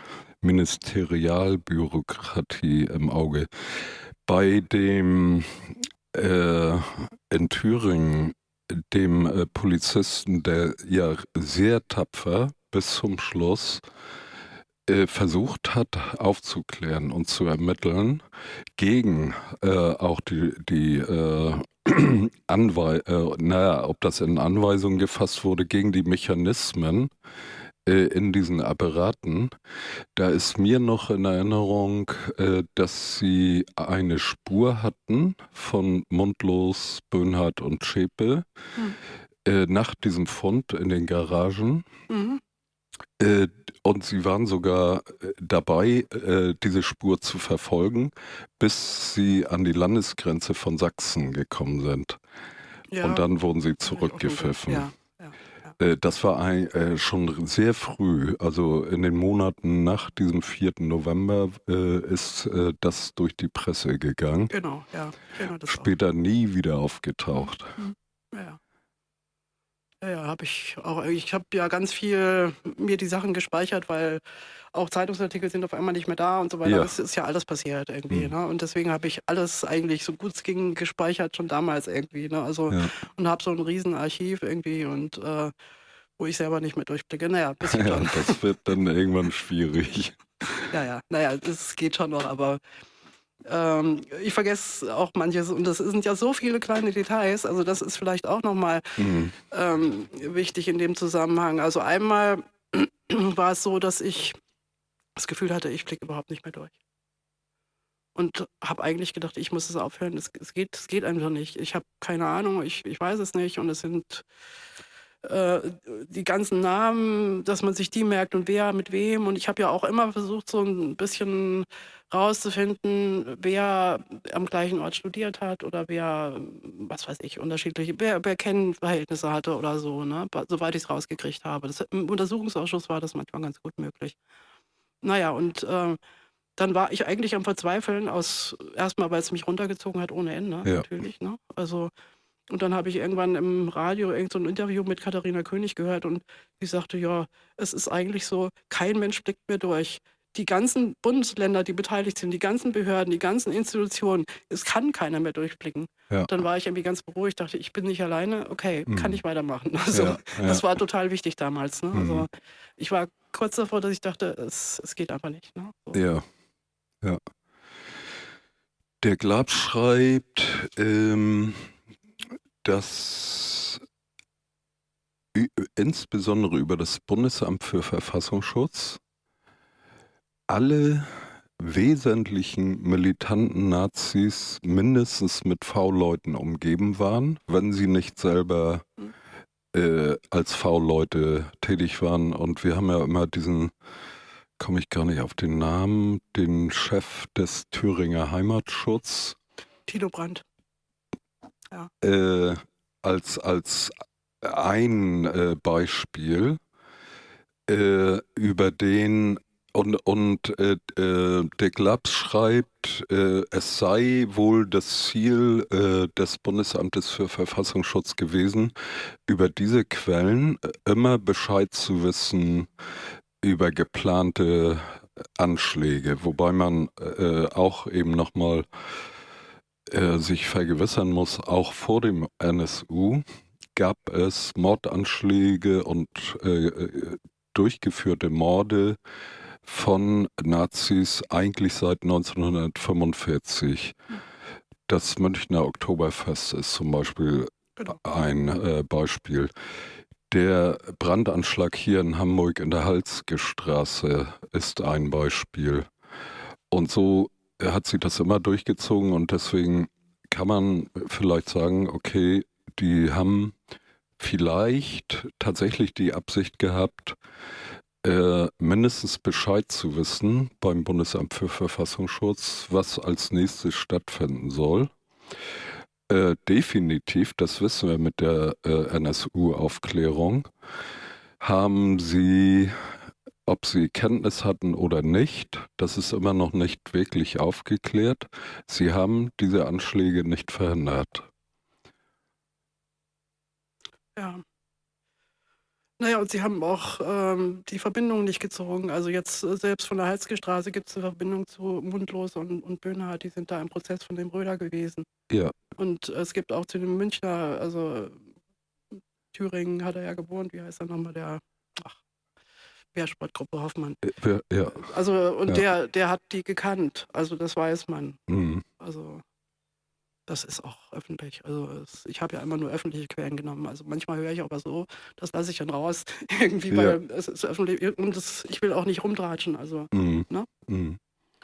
Ministerialbürokratie im Auge. Bei dem äh, in Thüringen, dem äh, Polizisten, der ja sehr tapfer bis zum Schluss äh, versucht hat aufzuklären und zu ermitteln gegen äh, auch die, die äh, Anwei äh, naja, ob das in Anweisungen gefasst wurde, gegen die Mechanismen äh, in diesen Apparaten. Da ist mir noch in Erinnerung, äh, dass sie eine Spur hatten von Mundlos, Böhnhardt und Zschäpe
Hm.
äh, nach diesem Fund in den Garagen.
Mhm.
Äh, und sie waren sogar äh, dabei, äh, diese Spur zu verfolgen, bis sie an die Landesgrenze von Sachsen gekommen sind.
Ja,
Und dann wurden sie
hab ich auch schon gehört.
zurückgepfiffen.
Ja, ja, ja.
Äh, das war ein, äh, schon sehr früh, also in den Monaten nach diesem vierten November äh, ist äh, das durch die Presse gegangen.
Genau, ja. Genau das auch.
Später nie wieder aufgetaucht.
Mhm. Ja, ja. Ja, ja, habe ich auch. Ich habe ja ganz viel mir die Sachen gespeichert, weil auch Zeitungsartikel sind auf einmal nicht mehr da und so weiter.
Ja.
Es ist ja alles passiert irgendwie,
Mhm.
ne? Und deswegen habe ich alles eigentlich so gut es ging gespeichert schon damals irgendwie, ne? Also
Ja.
und habe so ein Riesenarchiv irgendwie und äh, wo ich selber nicht mehr durchblicke. Naja, ein bisschen
Ja,
schon.
das wird dann irgendwann schwierig.
Ja, ja, naja, es geht schon noch, aber ähm, ich vergesse auch manches und das sind ja so viele kleine Details, also das ist vielleicht auch nochmal
Mhm.
ähm, wichtig in dem Zusammenhang. Also einmal war es so, dass ich das Gefühl hatte, ich blicke überhaupt nicht mehr durch. Und habe eigentlich gedacht, ich muss es aufhören. Es, es, geht, es geht einfach nicht. Ich habe keine Ahnung, ich, ich weiß es nicht. Und es sind äh, die ganzen Namen, dass man sich die merkt und wer mit wem. Und ich habe ja auch immer versucht, so ein bisschen rauszufinden, wer am gleichen Ort studiert hat oder wer, was weiß ich, unterschiedliche, wer, wer Kennverhältnisse hatte oder so, ne? Ba- Soweit ich es rausgekriegt habe. Das, im Untersuchungsausschuss war das manchmal ganz gut möglich. Naja, und äh, dann war ich eigentlich am Verzweifeln aus, erstmal, weil es mich runtergezogen hat ohne Ende,
Ja.
natürlich, ne? Also, und dann habe ich irgendwann im Radio irgend so ein Interview mit Katharina König gehört und die sagte, ja, es ist eigentlich so, kein Mensch blickt mehr durch. Die ganzen Bundesländer, die beteiligt sind, die ganzen Behörden, die ganzen Institutionen, es kann keiner mehr durchblicken.
Ja.
Dann war ich irgendwie ganz beruhigt, dachte, ich bin nicht alleine, okay, kann
Mhm.
ich weitermachen. Also,
Ja, ja.
das war total wichtig damals. Ne? Also,
Mhm.
ich war kurz davor, dass ich dachte, es, es geht einfach nicht. Ne? So.
Ja, ja. Der Glab schreibt, ähm, dass ü- insbesondere über das Bundesamt für Verfassungsschutz alle wesentlichen militanten Nazis mindestens mit V-Leuten umgeben waren, wenn sie nicht selber
Hm.
äh, als V-Leute tätig waren. Und wir haben ja immer diesen, komme ich gar nicht auf den Namen, den Chef des Thüringer Heimatschutz
Tilo Brandt.
äh, als, als ein äh, Beispiel, äh, über den und, und äh, äh, der Glabs schreibt, äh, es sei wohl das Ziel äh, des Bundesamtes für Verfassungsschutz gewesen, über diese Quellen äh, immer Bescheid zu wissen über geplante Anschläge, wobei man äh, auch eben nochmal äh, sich vergewissern muss, auch vor dem N S U gab es Mordanschläge und äh, äh, durchgeführte Morde von Nazis eigentlich seit neunzehnhundertfünfundvierzig. Das Münchner Oktoberfest ist zum Beispiel
Genau.
ein äh, Beispiel. Der Brandanschlag hier in Hamburg in der Halsgestraße ist ein Beispiel. Und so hat sie das immer durchgezogen und deswegen kann man vielleicht sagen, okay, die haben vielleicht tatsächlich die Absicht gehabt, äh, mindestens Bescheid zu wissen beim Bundesamt für Verfassungsschutz, was als nächstes stattfinden soll. Äh, definitiv, das wissen wir mit der äh, N S U-Aufklärung, haben sie, ob sie Kenntnis hatten oder nicht, das ist immer noch nicht wirklich aufgeklärt. Sie haben diese Anschläge nicht verhindert.
Ja. Naja, und sie haben auch ähm, die Verbindung nicht gezogen. Also jetzt äh, selbst von der Halsgestraße gibt es eine Verbindung zu Mundlos und, und Böhnhardt, die sind da im Prozess von dem Röder gewesen.
Ja,
Und es gibt auch zu dem Münchner, also Thüringen hat er ja gewohnt, wie heißt er nochmal, der ach, Wehrsportgruppe Hoffmann.
äh, wir- ja,
Also, und
ja.
der, der hat die gekannt, also das weiß man.
Mhm.
Also das ist auch öffentlich. Also es, ich habe ja immer nur öffentliche Quellen genommen. Also manchmal höre ich aber so, das lasse ich dann raus, irgendwie,
Ja.
weil es ist öffentlich und das, ich will auch nicht rumtratschen. Also,
Mhm.
ne?
Mhm.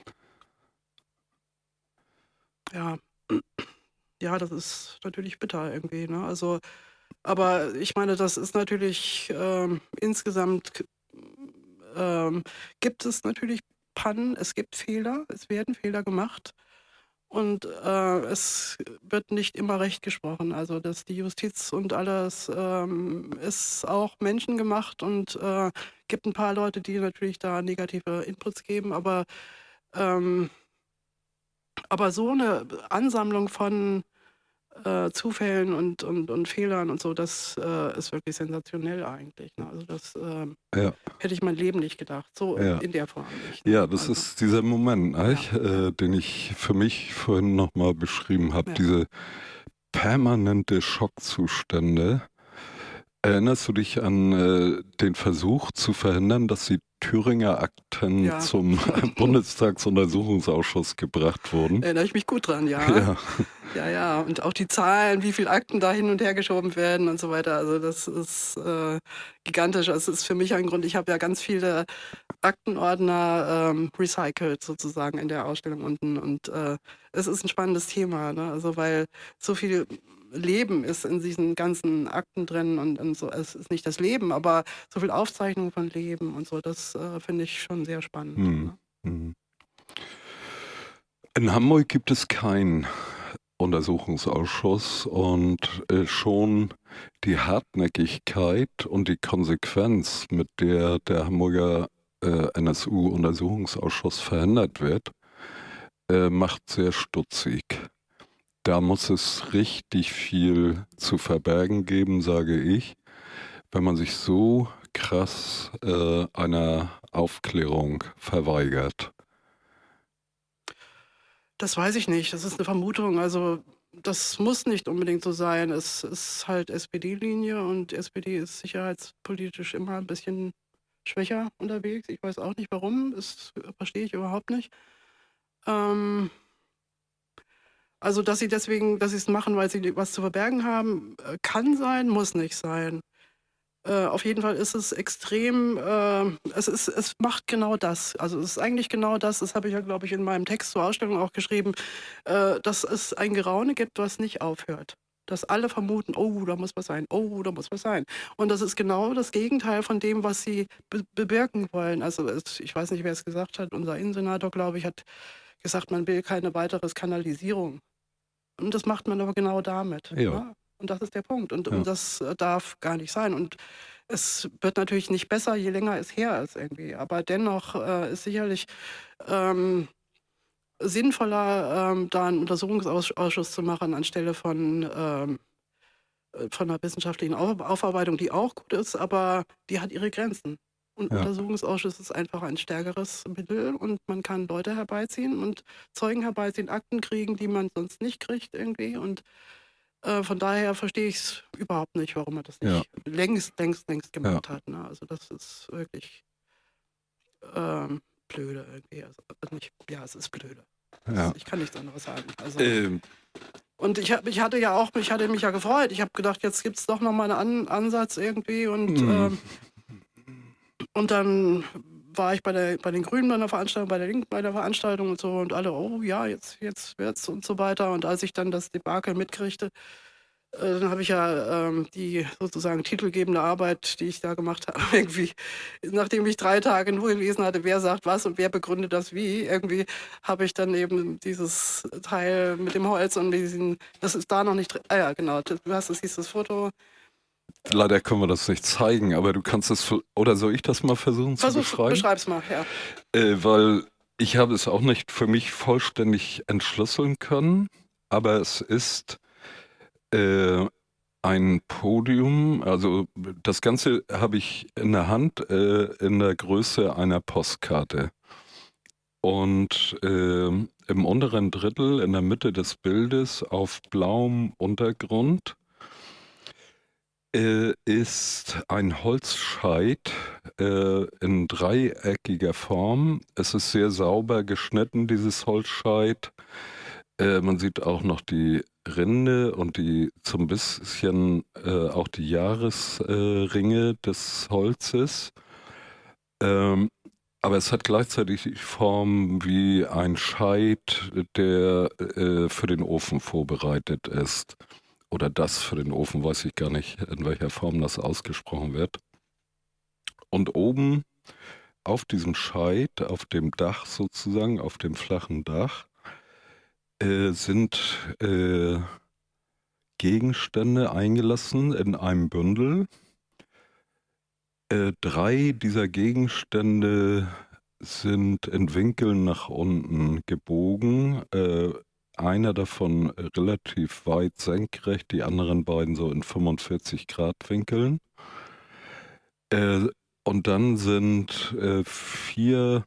Ja. Ja, das ist natürlich bitter irgendwie, ne? Also, aber ich meine, das ist natürlich ähm, insgesamt k- ähm, gibt es natürlich Pannen, es gibt Fehler, es werden Fehler gemacht und äh, es wird nicht immer recht gesprochen. Also, dass die Justiz und alles ähm, ist auch menschengemacht und äh, gibt ein paar Leute, die natürlich da negative Inputs geben, aber ähm, aber so eine Ansammlung von äh, Zufällen und, und, und Fehlern und so, das äh, ist wirklich sensationell eigentlich. Ne? Also das ähm,
Ja,
hätte ich mein Leben nicht gedacht. So
ja.
in der Form nicht. Ne?
Ja, das
Also,
ist dieser Moment,
ja,
nicht, äh,
ja,
den ich für mich vorhin nochmal beschrieben habe.
ja.
Diese permanente Schockzustände. Erinnerst du dich an äh, den Versuch zu verhindern, dass die Thüringer Akten
Ja,
zum Bundestagsuntersuchungsausschuss gebracht wurden?
erinnere ich mich gut dran, ja.
Ja,
Ja, ja. Und auch die Zahlen, wie viele Akten da hin und her geschoben werden und so weiter. Also das ist äh, gigantisch. Das ist für mich ein Grund. Ich habe ja ganz viele Aktenordner ähm, recycelt sozusagen in der Ausstellung unten. Und äh, es ist ein spannendes Thema, ne? Also weil so viel Leben ist in diesen ganzen Akten drin und, und so. Es ist nicht das Leben, aber so viel Aufzeichnung von Leben und so. Das äh, finde ich schon sehr spannend.
hm,
Ne?
hm. In Hamburg gibt es keinen Untersuchungsausschuss und äh, schon die Hartnäckigkeit und die Konsequenz, mit der der Hamburger äh, N S U-Untersuchungsausschuss verhindert wird, äh, macht sehr stutzig. Da muss es richtig viel zu verbergen geben, sage ich, wenn man sich so krass äh, einer Aufklärung verweigert.
Das weiß ich nicht. Das ist eine Vermutung. Also das muss nicht unbedingt so sein. Es ist halt S P D-Linie und S P D ist sicherheitspolitisch immer ein bisschen schwächer unterwegs. Ich weiß auch nicht warum. Das verstehe ich überhaupt nicht. Ähm, also, dass sie deswegen, dass sie es machen, weil sie was zu verbergen haben, äh, kann sein, muss nicht sein. Äh, auf jeden Fall ist es extrem, äh, es ist, es macht genau das. Also es ist eigentlich genau das, das habe ich ja, glaube ich, in meinem Text zur Ausstellung auch geschrieben, äh, dass es ein Geraune gibt, was nicht aufhört. Dass alle vermuten, oh, da muss was sein, oh, da muss was sein. Und das ist genau das Gegenteil von dem, was sie be bewirken wollen. Also es, ich weiß nicht, wer es gesagt hat, unser Innensenator, glaube ich, hat gesagt, man will keine weitere Skandalisierung. Und das macht man aber genau damit.
Ja,
Ne? Und das ist der Punkt. Und,
ja,
und das äh, darf gar nicht sein. Und es wird natürlich nicht besser, je länger es her ist irgendwie. Aber dennoch äh, ist sicherlich ähm, sinnvoller, ähm, da einen Untersuchungsausschuss zu machen, anstelle von, ähm, äh, von einer wissenschaftlichen Auf Aufarbeitung, die auch gut ist, aber die hat ihre Grenzen. Und
ja,
Untersuchungsausschuss ist einfach ein stärkeres Mittel und man kann Leute herbeiziehen und Zeugen herbeiziehen, Akten kriegen, die man sonst nicht kriegt irgendwie. Und äh, von daher verstehe ich es überhaupt nicht, warum er das
ja,
nicht längst, längst, längst
ja.
gemacht hat. Ne? Also das ist wirklich ähm, blöde irgendwie. Also, nicht, ja, es ist blöde.
Ja.
Ich kann nichts anderes sagen. Also,
Ähm,
und ich, hab, ich hatte ja auch, ich hatte mich ja gefreut. Ich habe gedacht, jetzt gibt es doch nochmal einen An Ansatz irgendwie. Und,
mm,
ähm, und dann war ich bei, der, bei den Grünen bei der Veranstaltung, bei der Linken bei der Veranstaltung und so. Und alle, oh ja, jetzt, jetzt wird's und so weiter. Und als ich dann das Debakel mitkriegte, äh, dann habe ich ja ähm, die sozusagen titelgebende Arbeit, die ich da gemacht habe, irgendwie, nachdem ich drei Tage nur gelesen hatte, wer sagt was und wer begründet das wie, irgendwie habe ich dann eben dieses Teil mit dem Holz und diesen, das ist da noch nicht drin. Ah ja, genau, du hast das, siehst das Foto.
leider können wir das nicht zeigen, aber du kannst es, oder soll ich das mal versuchen zu
Versuch,
beschreiben?
beschreib's mal, ja.
Äh, weil ich habe es auch nicht für mich vollständig entschlüsseln können, aber es ist äh, ein Podium, also das Ganze habe ich in der Hand äh, in der Größe einer Postkarte. Und äh, im unteren Drittel, in der Mitte des Bildes, auf blauem Untergrund, äh, ist ein Holzscheit äh, in dreieckiger Form. Es ist sehr sauber geschnitten, dieses Holzscheit. Äh, man sieht auch noch die Rinde und die so ein bisschen äh, auch die Jahresringe äh, des Holzes. Ähm, aber es hat gleichzeitig die Form wie ein Scheit, der äh, für den Ofen vorbereitet ist. Oder das für den Ofen, weiß ich gar nicht, in welcher Form das ausgesprochen wird. Und oben auf diesem Scheit, auf dem Dach sozusagen, auf dem flachen Dach, äh, sind äh, Gegenstände eingelassen in einem Bündel. Äh, drei dieser Gegenstände sind in Winkeln nach unten gebogen. Äh, einer davon relativ weit senkrecht, die anderen beiden so in fünfundvierzig Grad Winkeln. Äh, und dann sind äh, vier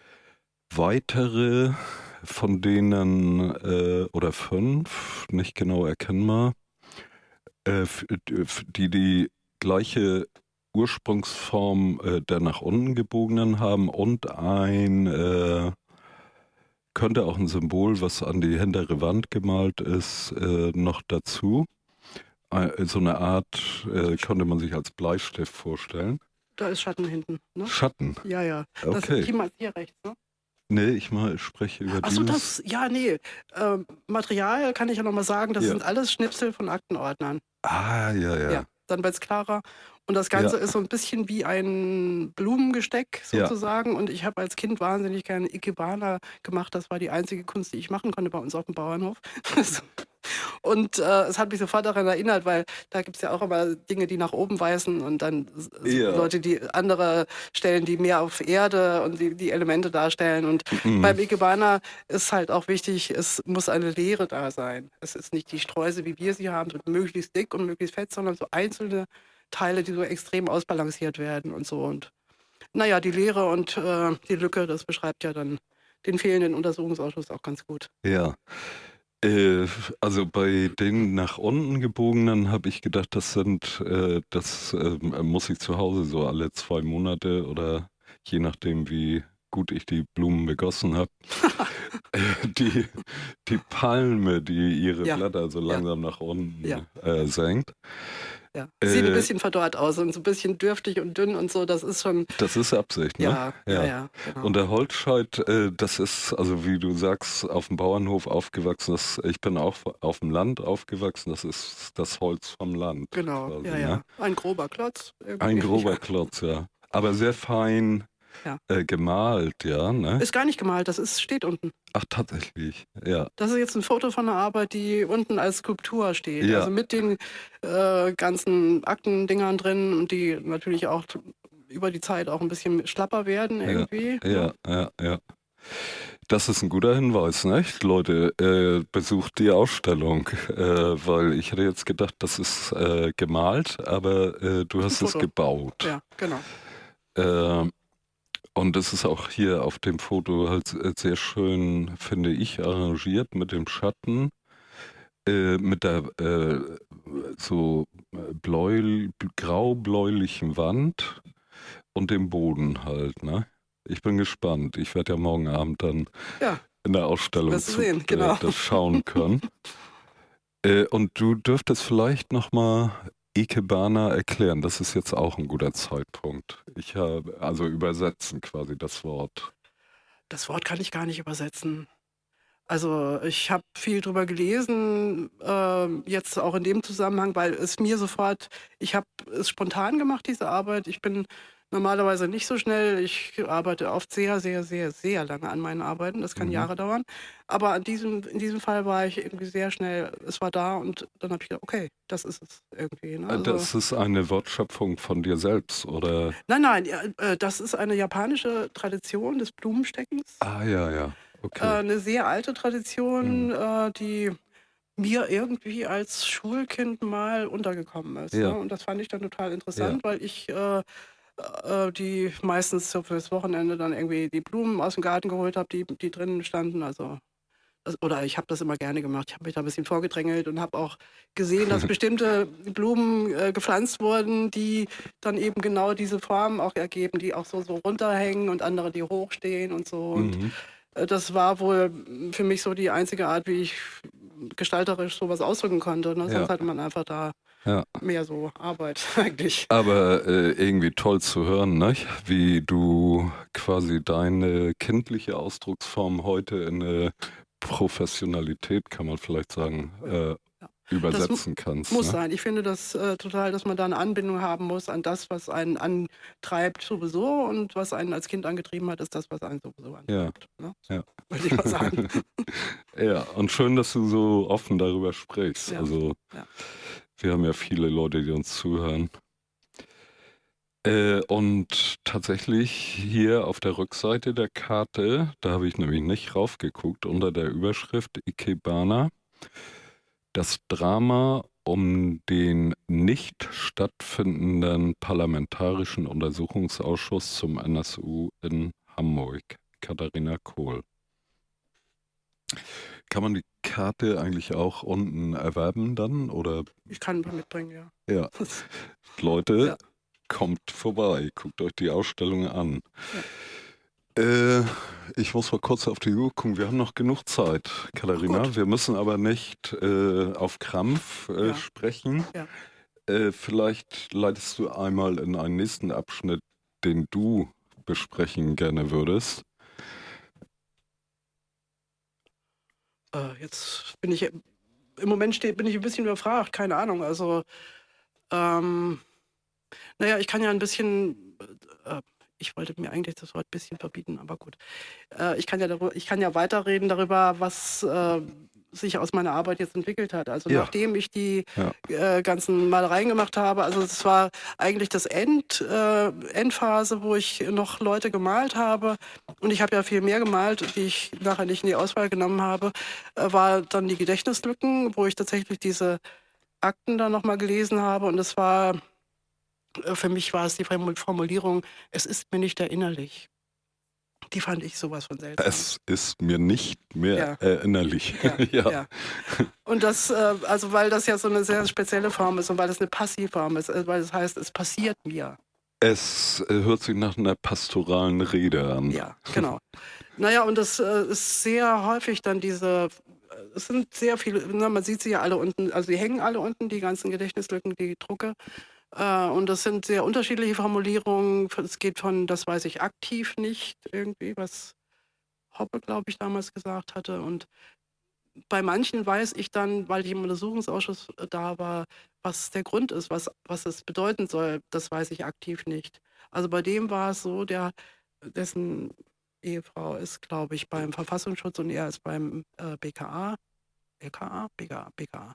weitere, von denen, äh, oder fünf, nicht genau erkennbar, äh, die die gleiche Ursprungsform äh, der nach unten gebogenen haben und ein, äh, könnte auch ein Symbol, was an die hintere Wand gemalt ist, äh, noch dazu. Äh, so eine Art, äh, könnte man sich als Bleistift vorstellen.
Da ist Schatten hinten, ne?
Schatten?
Ja, ja. Das
Okay.
ist hier, hier rechts, ne?
Nee, ich mal spreche über
Achso,
dieses.
das, ja, nee. Ähm, Material kann ich ja nochmal sagen, das
Ja.
sind alles Schnipsel von Aktenordnern.
Ah, ja, ja.
Ja, dann wird es klarer. Und das Ganze ist so ein bisschen wie ein Blumengesteck
Ja.
sozusagen. Und ich habe als Kind wahnsinnig gerne Ikebana gemacht. Das war die einzige Kunst, die ich machen konnte bei uns auf dem Bauernhof. Und äh, es hat mich sofort daran erinnert, weil da gibt es ja auch immer Dinge, die nach oben weisen und dann s-
Ja.
Leute, die andere Stellen, die mehr auf Erde und die, die Elemente darstellen. Und
Mhm.
beim Ikebana ist halt auch wichtig, es muss eine Leere da sein. Es ist nicht die Streusel, wie wir sie haben, so möglichst dick und möglichst fett, sondern so einzelne Teile, die so extrem ausbalanciert werden und so. Und naja, die Leere und äh, die Lücke, das beschreibt ja dann den fehlenden Untersuchungsausschuss auch ganz gut.
Ja. Äh, also bei den nach unten gebogenen habe ich gedacht, das sind, äh, das äh, muss ich zu Hause so alle zwei Monate oder je nachdem, wie gut ich die Blumen begossen habe, die, die Palme, die ihre
Ja.
Blätter so
Ja.
langsam nach unten
Ja.
äh, senkt.
Ja. Sieht ein
Äh,
bisschen verdorrt aus und so ein bisschen dürftig und dünn und so. Das ist schon.
Das ist Absicht, ne?
Ja, ja, ja. Genau.
Und der Holzscheit, äh, das ist, also wie du sagst, auf dem Bauernhof aufgewachsen. Das, ich bin auch auf dem Land aufgewachsen. Das ist das Holz vom Land.
Genau,
quasi,
ja,
ne?
ja. Ein grober Klotz. irgendwie.
Ein grober
Ja.
Klotz, ja. Aber sehr fein
Ja.
äh, gemalt, ja, ne?
Ist gar nicht gemalt, das ist, steht unten.
Ach, tatsächlich, ja.
Das ist jetzt ein Foto von einer Arbeit, die unten als Skulptur steht.
Ja.
Also mit den äh, ganzen Aktendingern drin und die natürlich auch t- über die Zeit auch ein bisschen schlapper werden irgendwie.
Ja, ja, ja. Das ist ein guter Hinweis, nicht? Leute, äh, besucht die Ausstellung, äh, weil ich hätte jetzt gedacht, das ist äh, gemalt, aber äh, du hast es
Foto.
gebaut.
Ja, genau.
Äh, und das ist auch hier auf dem Foto halt sehr schön, finde ich, arrangiert mit dem Schatten, äh, mit der äh, so bläu, graubläulichen Wand und dem Boden halt, ne? Ich bin gespannt. Ich werde ja morgen Abend dann
Ja,
in der Ausstellung
wirst du
zu,
sehen,
äh,
genau.
das schauen können. Äh, und du dürftest vielleicht nochmal Ikebana erklären. Das ist jetzt auch ein guter Zeitpunkt. Ich habe, also übersetzen quasi das Wort.
Das Wort kann ich gar nicht übersetzen. Also ich habe viel drüber gelesen, ähm, jetzt auch in dem Zusammenhang, weil es mir sofort, ich habe es spontan gemacht, diese Arbeit. Ich bin normalerweise nicht so schnell. Ich arbeite oft sehr, sehr, sehr, sehr lange an meinen Arbeiten. Das kann
Mhm.
Jahre dauern. Aber an diesem, in diesem Fall war ich irgendwie sehr schnell, es war da und dann habe ich gedacht, okay, das ist es irgendwie. Ne?
Äh,
Also,
Das ist eine Wortschöpfung von dir selbst, oder?
nein, nein, ja, äh, das ist eine japanische Tradition des Blumensteckens.
Ah, ja, ja.
Äh,
Okay.
eine sehr alte
Mhm.
Tradition, äh, die mir irgendwie als Schulkind mal untergekommen ist. Ne?
Ja,
Und das fand ich dann total
ja.
interessant, weil ich äh, äh, die meistens so fürs Wochenende dann irgendwie die Blumen aus dem Garten geholt habe, die, die drinnen standen. Also, das, oder ich habe das immer gerne gemacht. Ich habe mich da ein bisschen vorgedrängelt und habe auch gesehen, dass bestimmte Blumen äh, gepflanzt wurden, die dann eben genau diese Formen auch ergeben, die auch so, so runterhängen und andere, die hochstehen und so. Und
Mhm.
äh, das war wohl für mich so die einzige Art, wie ich gestalterisch sowas ausdrücken konnte. Ne?
Ja,
Sonst hatte man einfach da
ja.
mehr so Arbeit eigentlich.
Aber äh, irgendwie toll zu hören, ne? Wie du quasi deine kindliche Ausdrucksform heute in eine Professionalität, kann man vielleicht sagen,
Ja,
äh,
ja. Das
übersetzen kannst.
muss
Ne?
sein. Ich finde das äh, total, dass man da eine Anbindung haben muss an das, was einen antreibt sowieso und was einen als Kind angetrieben hat, ist das, was einen sowieso
Ja,
antreibt. Ne? So,
ja.
würde ich mal sagen.
Ja, und schön, dass du so offen darüber sprichst.
Ja,
Also
ja.
wir haben ja viele Leute, die uns zuhören. Äh, und tatsächlich hier auf der Rückseite der Karte, da habe ich nämlich nicht raufgeguckt, unter der Überschrift Ikebana, das Drama um den nicht stattfindenden Parlamentarischen Untersuchungsausschuss zum N S U in Hamburg. Katharina Kohl. Kann man die Karte eigentlich auch unten erwerben dann? Oder?
Ich kann ein paar mitbringen, ja.
Ja. Leute,
Ja.
kommt vorbei, guckt euch die Ausstellung an.
Ja.
Äh, ich muss mal kurz auf die Uhr gucken. Wir haben noch genug Zeit, Katharina.
gut.
Wir müssen aber nicht äh, auf Krampf äh,
Ja.
sprechen.
Ja.
Äh, vielleicht leitest du einmal in einen nächsten Abschnitt, den du besprechen gerne würdest.
Äh, jetzt bin ich, im Moment steht, bin ich ein bisschen überfragt, keine Ahnung. Also, ähm, naja, ich kann ja ein bisschen, äh, ich wollte mir eigentlich das Wort bisschen verbieten, aber gut. Äh, ich kann ja darüber, ich kann ja weiterreden darüber, was äh, sich aus meiner Arbeit jetzt entwickelt hat. Also
Ja.
nachdem ich die
Ja.
äh, ganzen Malereien gemacht habe, also es war eigentlich das End, äh, Endphase, wo ich noch Leute gemalt habe. Und ich habe ja viel mehr gemalt, die ich nachher nicht in die Auswahl genommen habe, äh, war dann die Gedächtnislücken, wo ich tatsächlich diese Akten dann nochmal gelesen habe. Und es war, äh, für mich war es die Formu- Formulierung, es ist mir nicht erinnerlich. Die fand ich sowas von seltsam.
Es ist mir nicht mehr
Ja.
erinnerlich.
Ja,
Ja.
ja. Und das, äh, also weil das ja so eine sehr spezielle Form ist und weil das eine Passivform ist, äh, weil das heißt, es passiert mir.
Es äh, hört sich nach einer pastoralen Rede an.
Ja, genau. Naja, und das äh, ist sehr häufig dann diese, äh, es sind sehr viele, na, man sieht sie ja alle unten, also die hängen alle unten, die ganzen Gedächtnislücken, die Drucke. Äh, und das sind sehr unterschiedliche Formulierungen. Es geht von, das weiß ich aktiv nicht, irgendwie, was Hoppe, glaube ich, damals gesagt hatte. Und bei manchen weiß ich dann, weil ich im Untersuchungsausschuss äh, da war, was der Grund ist, was, was es bedeuten soll. Das weiß ich aktiv nicht. Also bei dem war es so, der, dessen Ehefrau ist, glaube ich, beim Verfassungsschutz und er ist beim äh, B K A. L K A? B K A, B K A.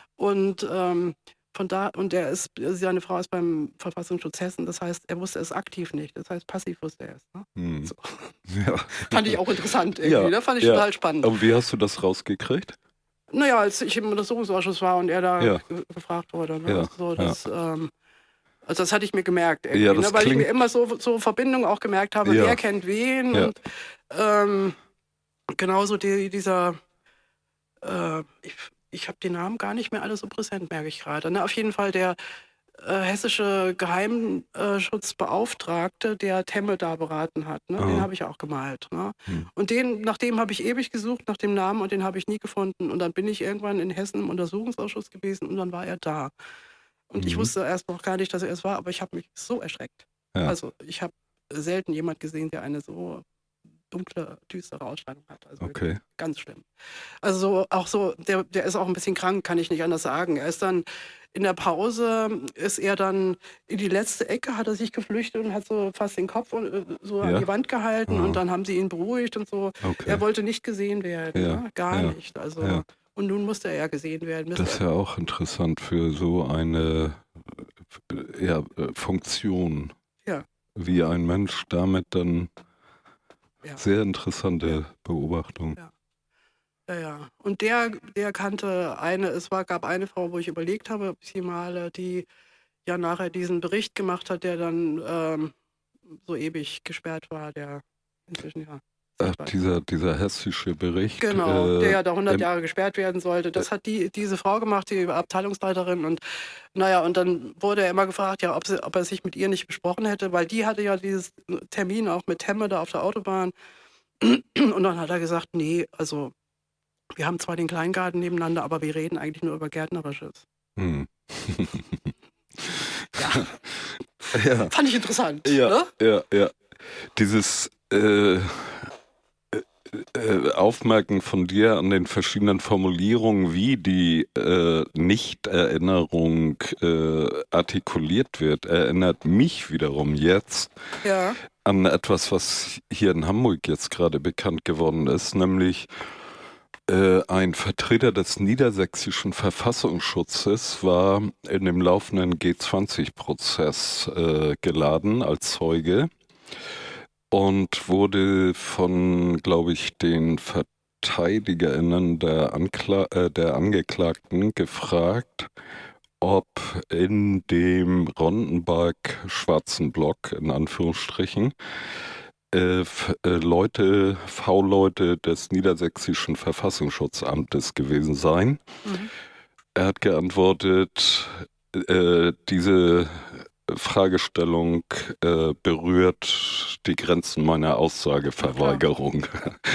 Und ähm, von da, und er ist, seine Frau ist beim Verfassungsschutz Hessen, das heißt, er wusste es aktiv nicht. Das heißt, passiv wusste er es. Ne?
Hm.
So.
Ja.
Fand ich auch interessant irgendwie,
Ja,
ne? Fand ich
ja.
total spannend.
Und wie hast du das rausgekriegt?
Naja, als ich im Untersuchungsausschuss war und er da
Ja.
ge- gefragt wurde. Ne?
Ja,
Also, so, das, ähm, also das hatte ich mir gemerkt,
Ja,
irgendwie,
das
ne? Weil ich
klingt-
mir immer so, so Verbindungen auch gemerkt habe,
Ja.
wer kennt wen.
Ja.
Und ähm, genauso die, dieser, äh, ich, ich habe die Namen gar nicht mehr alle so präsent, merke ich gerade. Ne? Auf jeden Fall der, äh, hessische Geheimschutzbeauftragte, der Temme da beraten hat. Ne? Den
Ah.
habe ich auch gemalt. Ne?
Hm.
Und den, nach dem habe ich ewig gesucht, nach dem Namen, und den habe ich nie gefunden. Und dann bin ich irgendwann in Hessen im Untersuchungsausschuss gewesen und dann war er da. Und ich
Mhm.
wusste erst noch gar nicht, dass er es war, aber ich habe mich so erschreckt.
Ja.
Also ich habe selten jemand gesehen, der eine so dunkle, düstere Ausstrahlung hat. Also wirklich
Okay.
ganz schlimm. Also so, auch so, der, der ist auch ein bisschen krank, kann ich nicht anders sagen. Er ist dann in der Pause, ist er dann in die letzte Ecke, hat er sich geflüchtet und hat so fast den Kopf äh, so an
Ja.
die Wand gehalten
Aha.
und dann haben sie ihn beruhigt und so.
Okay.
Er wollte nicht gesehen werden,
Ja.
ne? Gar
Ja.
nicht. Also
Ja.
und nun musste er ja gesehen werden. Müsste
Das ist
er,
ja auch interessant für so eine äh, ja, äh, Funktion,
ja,
wie ein Mensch damit dann
ja.
sehr interessante Beobachtung.
Ja. Ja, ja. Und der, der kannte eine, es war, gab eine Frau, wo ich überlegt habe, ob ich sie male, die ja nachher diesen Bericht gemacht hat, der dann ähm, so ewig gesperrt war, der inzwischen ja.
Ach,
seit-
dieser, dieser hessische Bericht.
Genau,
äh,
der ja da hundert
ähm,
Jahre gesperrt werden sollte. Das hat die, diese Frau gemacht, die Abteilungsleiterin. Und naja, und dann wurde er immer gefragt, ja, ob, sie, ob er sich mit ihr nicht besprochen hätte, weil die hatte ja dieses Termin auch mit Temme da auf der Autobahn. Und dann hat er gesagt, nee, also wir haben zwar den Kleingarten nebeneinander, aber wir reden eigentlich nur über Gärtnerisches.
hm.
Ja,
Ja,
fand ich interessant.
ja,
Ne?
ja, ja. Dieses äh, äh, äh, Aufmerken von dir an den verschiedenen Formulierungen, wie die äh, Nichterinnerung äh, artikuliert wird, erinnert mich wiederum jetzt
Ja,
an etwas, was hier in Hamburg jetzt gerade bekannt geworden ist, nämlich äh, ein Vertreter des niedersächsischen Verfassungsschutzes war in dem laufenden G zwanzig Prozess äh, geladen als Zeuge und wurde von, glaube ich, den VerteidigerInnen der, Ankla äh, der Angeklagten gefragt, ob in dem Rondenberg-schwarzen Block, in Anführungsstrichen, äh, f- äh, Leute, V-Leute des niedersächsischen Verfassungsschutzamtes gewesen seien.
mhm.
Er hat geantwortet, äh, diese Fragestellung äh, berührt die Grenzen meiner Aussageverweigerung.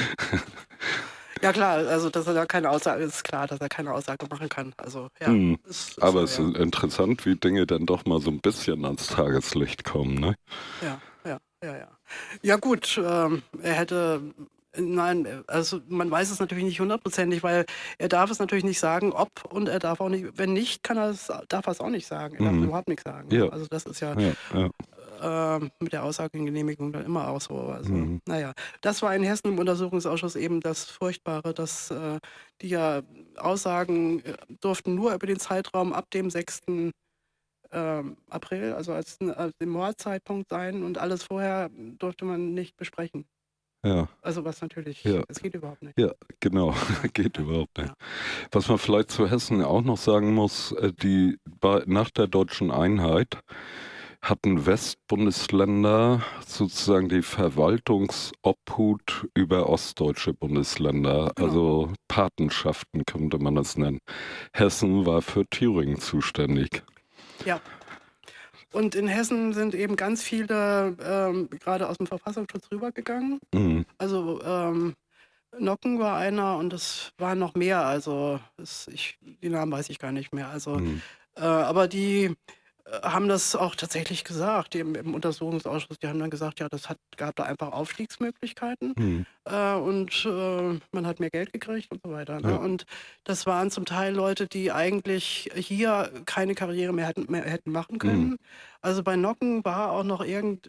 Ja klar, also dass er da keine Aussage, ist klar, dass er keine Aussage machen kann. Also ja,
Hm.
ist, ist
Aber
so,
es
ja.
ist interessant, wie Dinge dann doch mal so ein bisschen ans Tageslicht kommen, ne?
Ja, ja, ja, ja. Ja gut, ähm, er hätte, nein, also man weiß es natürlich nicht hundertprozentig, weil er darf es natürlich nicht sagen, ob, und er darf auch nicht, wenn nicht, kann er es, darf er es auch nicht sagen. Er darf
Mhm.
überhaupt nichts sagen. Ne?
Ja.
Also das ist ja
Ja, ja.
ähm, mit der Aussagengenehmigung dann immer auch so. Also,
Mhm.
naja, das war in Hessen im Untersuchungsausschuss eben das Furchtbare, dass äh, die ja Aussagen äh, durften nur über den Zeitraum ab dem sechsten Ähm, April, also als, als dem Mordzeitpunkt sein, und alles vorher durfte man nicht besprechen.
Ja,
Also was natürlich,
Ja.
es geht überhaupt nicht.
ja, genau.
Ja,
Geht
ja,
überhaupt nicht.
ja.
Was man vielleicht zu Hessen auch noch sagen muss, äh, die bei, nach der deutschen Einheit hatten Westbundesländer sozusagen die Verwaltungsobhut über ostdeutsche Bundesländer,
Genau.
also Patenschaften könnte man das nennen. Hessen war für Thüringen zuständig.
Ja. Und in Hessen sind eben ganz viele ähm, gerade aus dem Verfassungsschutz rübergegangen.
Mhm.
Also ähm, Nocken war einer und es waren noch mehr. Also es, ich, die Namen weiß ich gar nicht mehr. Also,
Mhm.
äh, aber die äh, haben das auch tatsächlich gesagt, die im, im Untersuchungsausschuss. Die haben dann gesagt, ja, das hat, gab da einfach Aufstiegsmöglichkeiten.
Mhm.
Äh, und äh, man hat mehr Geld gekriegt und so weiter. Ne?
Ja.
Und das waren zum Teil Leute, die eigentlich hier keine Karriere mehr hätten, mehr hätten machen können.
Mhm.
Also bei Nocken war auch noch irgend,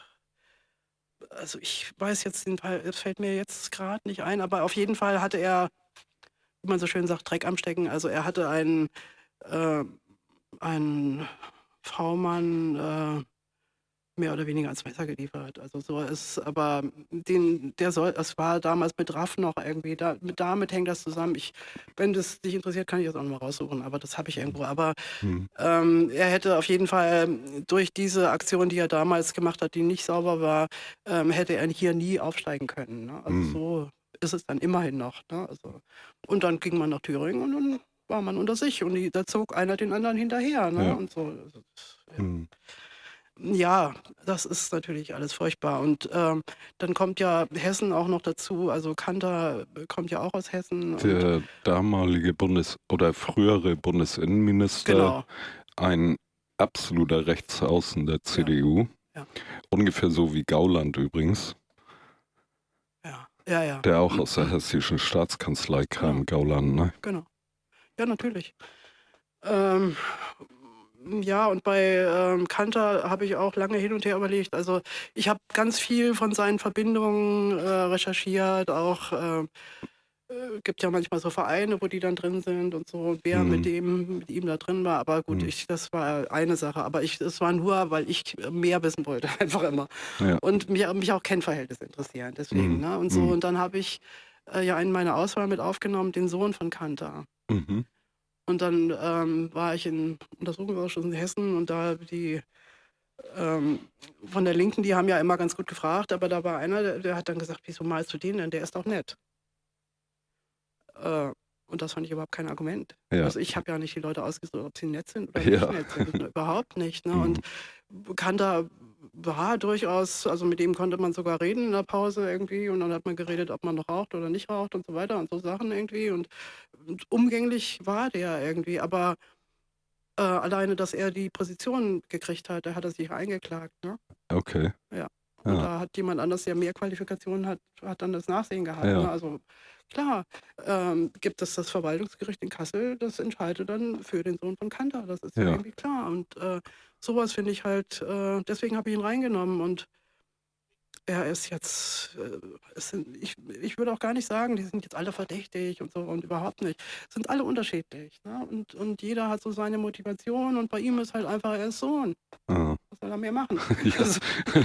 also ich weiß jetzt den Fall, es fällt mir jetzt gerade nicht ein, aber auf jeden Fall hatte er, wie man so schön sagt, Dreck am Stecken. Also er hatte einen, äh, einen V-Mann äh, mehr oder weniger ans Messer geliefert. Also so ist, aber den, der soll, es war damals mit Raff noch irgendwie, da, mit, damit hängt das zusammen. Ich, wenn das dich interessiert, kann ich das auch nochmal raussuchen, aber das habe ich irgendwo. Aber
Mhm.
ähm, er hätte auf jeden Fall durch diese Aktion, die er damals gemacht hat, die nicht sauber war, ähm, hätte er hier nie aufsteigen können. Ne? Also
Mhm.
so ist es dann immerhin noch. Ne? Also, und dann ging man nach Thüringen und dann war man unter sich und die, da zog einer den anderen hinterher, ne?
Ja.
Und so. Also, ja.
Hm.
Ja, das ist natürlich alles furchtbar. Und ähm, dann kommt ja Hessen auch noch dazu. Also Kanter kommt ja auch aus Hessen. Und
Der damalige Bundes- oder frühere Bundesinnenminister,
genau,
ein absoluter Rechtsaußen der
ja,
C D U,
ja,
ungefähr so wie Gauland übrigens,
ja, ja, ja,
der auch aus der hessischen Staatskanzlei kam,
genau,
Gauland, ne?
genau. Ja, natürlich. Ähm, ja, und bei ähm, Kanter habe ich auch lange hin und her überlegt. Also ich habe ganz viel von seinen Verbindungen äh, recherchiert. Auch äh, äh, gibt ja manchmal so Vereine, wo die dann drin sind und so, und wer mit
Hm,
dem, mit ihm da drin war. Aber gut,
hm,
ich, das war eine Sache. Aber ich, es war nur, weil ich mehr wissen wollte, einfach immer.
ja,
Und mich, mich auch Kennverhältnisse interessieren, deswegen,
hm,
ne? Und so.
hm,
Und dann habe ich äh, ja in meine Auswahl mit aufgenommen, den Sohn von Kanter.
mhm,
Und dann ähm, war ich im Untersuchungsausschuss in Hessen und da die ähm, von der Linken, die haben ja immer ganz gut gefragt, aber da war einer, der, der hat dann gesagt, wieso malst du den denn? Der ist doch nett. Äh, und das fand ich überhaupt kein Argument.
ja,
Also ich habe ja nicht die Leute ausgesucht, ob sie nett sind oder nicht
ja,
nett sind. Ne, überhaupt nicht. Ne? Und
hm,
Kanter war durchaus, also mit dem konnte man sogar reden in der Pause irgendwie und dann hat man geredet, ob man noch raucht oder nicht raucht und so weiter und so Sachen irgendwie. Und, und umgänglich war der irgendwie, aber äh, alleine, dass er die Position gekriegt hat, da hat er sich eingeklagt. Ne?
okay,
Ja. Und
ja,
da hat jemand anders, der mehr Qualifikationen hat, hat dann das Nachsehen gehabt. Ne?
ja,
Also klar, ähm, gibt es das Verwaltungsgericht in Kassel, das entscheidet dann für den Sohn von Kanter. Das ist ja
ja.
irgendwie klar. Und äh, sowas finde ich halt, äh, deswegen habe ich ihn reingenommen. Und er ist jetzt, äh, es sind, ich, ich würde auch gar nicht sagen, die sind jetzt alle verdächtig und so und überhaupt nicht. Sind alle unterschiedlich. Ne? Und, und jeder hat so seine Motivation und bei ihm ist halt einfach, er ist Sohn.
Ah.
Was soll er mehr machen?
Ja.
Also,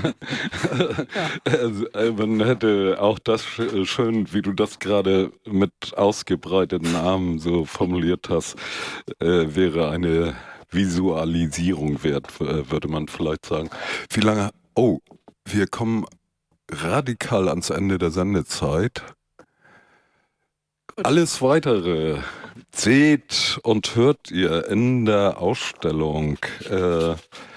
ja.
Also, äh, man hätte auch das sch- schön, wie du das gerade mit ausgebreiteten Armen so formuliert hast, äh, wäre eine Visualisierung wert, äh, würde man vielleicht sagen. Wie lange? Oh, wir kommen radikal ans Ende der Sendezeit.
Gut.
Alles Weitere seht und hört ihr in der Ausstellung äh,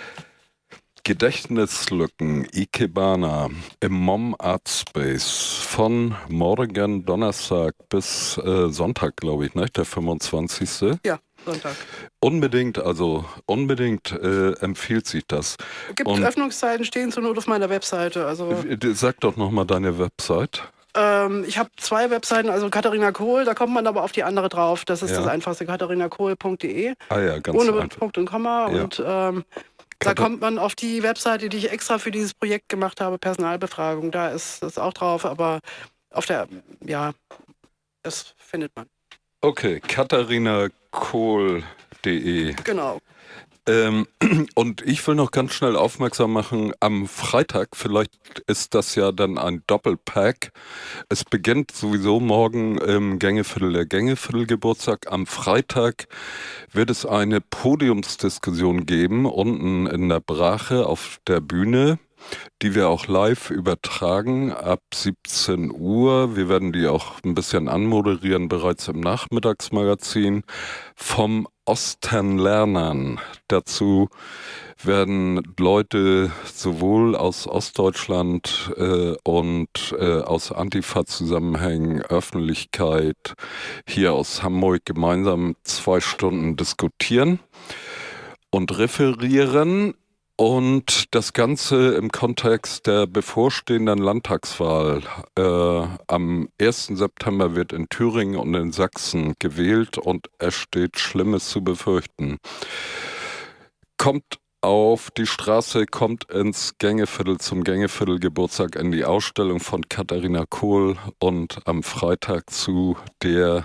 Gedächtnislücken Ikebana im Mom Art Space von morgen Donnerstag bis äh, Sonntag, glaube ich, ne? Der fünfundzwanzigste
Ja, Sonntag.
Unbedingt, also unbedingt äh, empfiehlt sich das.
Gibt
Und
Öffnungszeiten, stehen zur Not auf meiner Webseite. Also
äh, sag doch nochmal deine Website.
ähm, ich habe zwei Webseiten, also Katharina Kohl, da kommt man aber auf die andere drauf. Das ist das
Ja.
einfachste, katharina kohl punkt de.
Ah ja, ganz
Ohne
einfach.
Punkt und Komma.
Ja.
Und ähm, da
Katha-
kommt man auf die Webseite, die ich extra für dieses Projekt gemacht habe, Personalbefragung. Da ist das auch drauf, aber auf der, ja, das findet man.
Okay, katharina kohl punkt de.
Genau.
Ähm, und ich will noch ganz schnell aufmerksam machen, am Freitag, vielleicht ist das ja dann ein Doppelpack. Es beginnt sowieso morgen im Gängeviertel der Gängeviertel-Geburtstag. Am Freitag wird es eine Podiumsdiskussion geben, unten in der Brache auf der Bühne, die wir auch live übertragen ab siebzehn Uhr. Wir werden die auch ein bisschen anmoderieren, bereits im Nachmittagsmagazin vom Osternlernern. Dazu werden Leute sowohl aus Ostdeutschland äh, und äh, aus Antifa-Zusammenhängen, Öffentlichkeit hier aus Hamburg gemeinsam zwei Stunden diskutieren und referieren. Und das Ganze im Kontext der bevorstehenden Landtagswahl. Äh, am ersten September wird in Thüringen und in Sachsen gewählt und es steht Schlimmes zu befürchten. Kommt auf die Straße, kommt ins Gängeviertel zum Gängeviertel-Geburtstag in die Ausstellung von Katharina Kohl und am Freitag zu der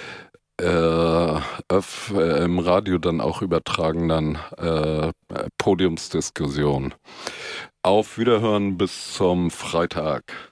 Äh, öff, äh, im Radio dann auch übertragenen äh, Podiumsdiskussion. Auf Wiederhören bis zum Freitag.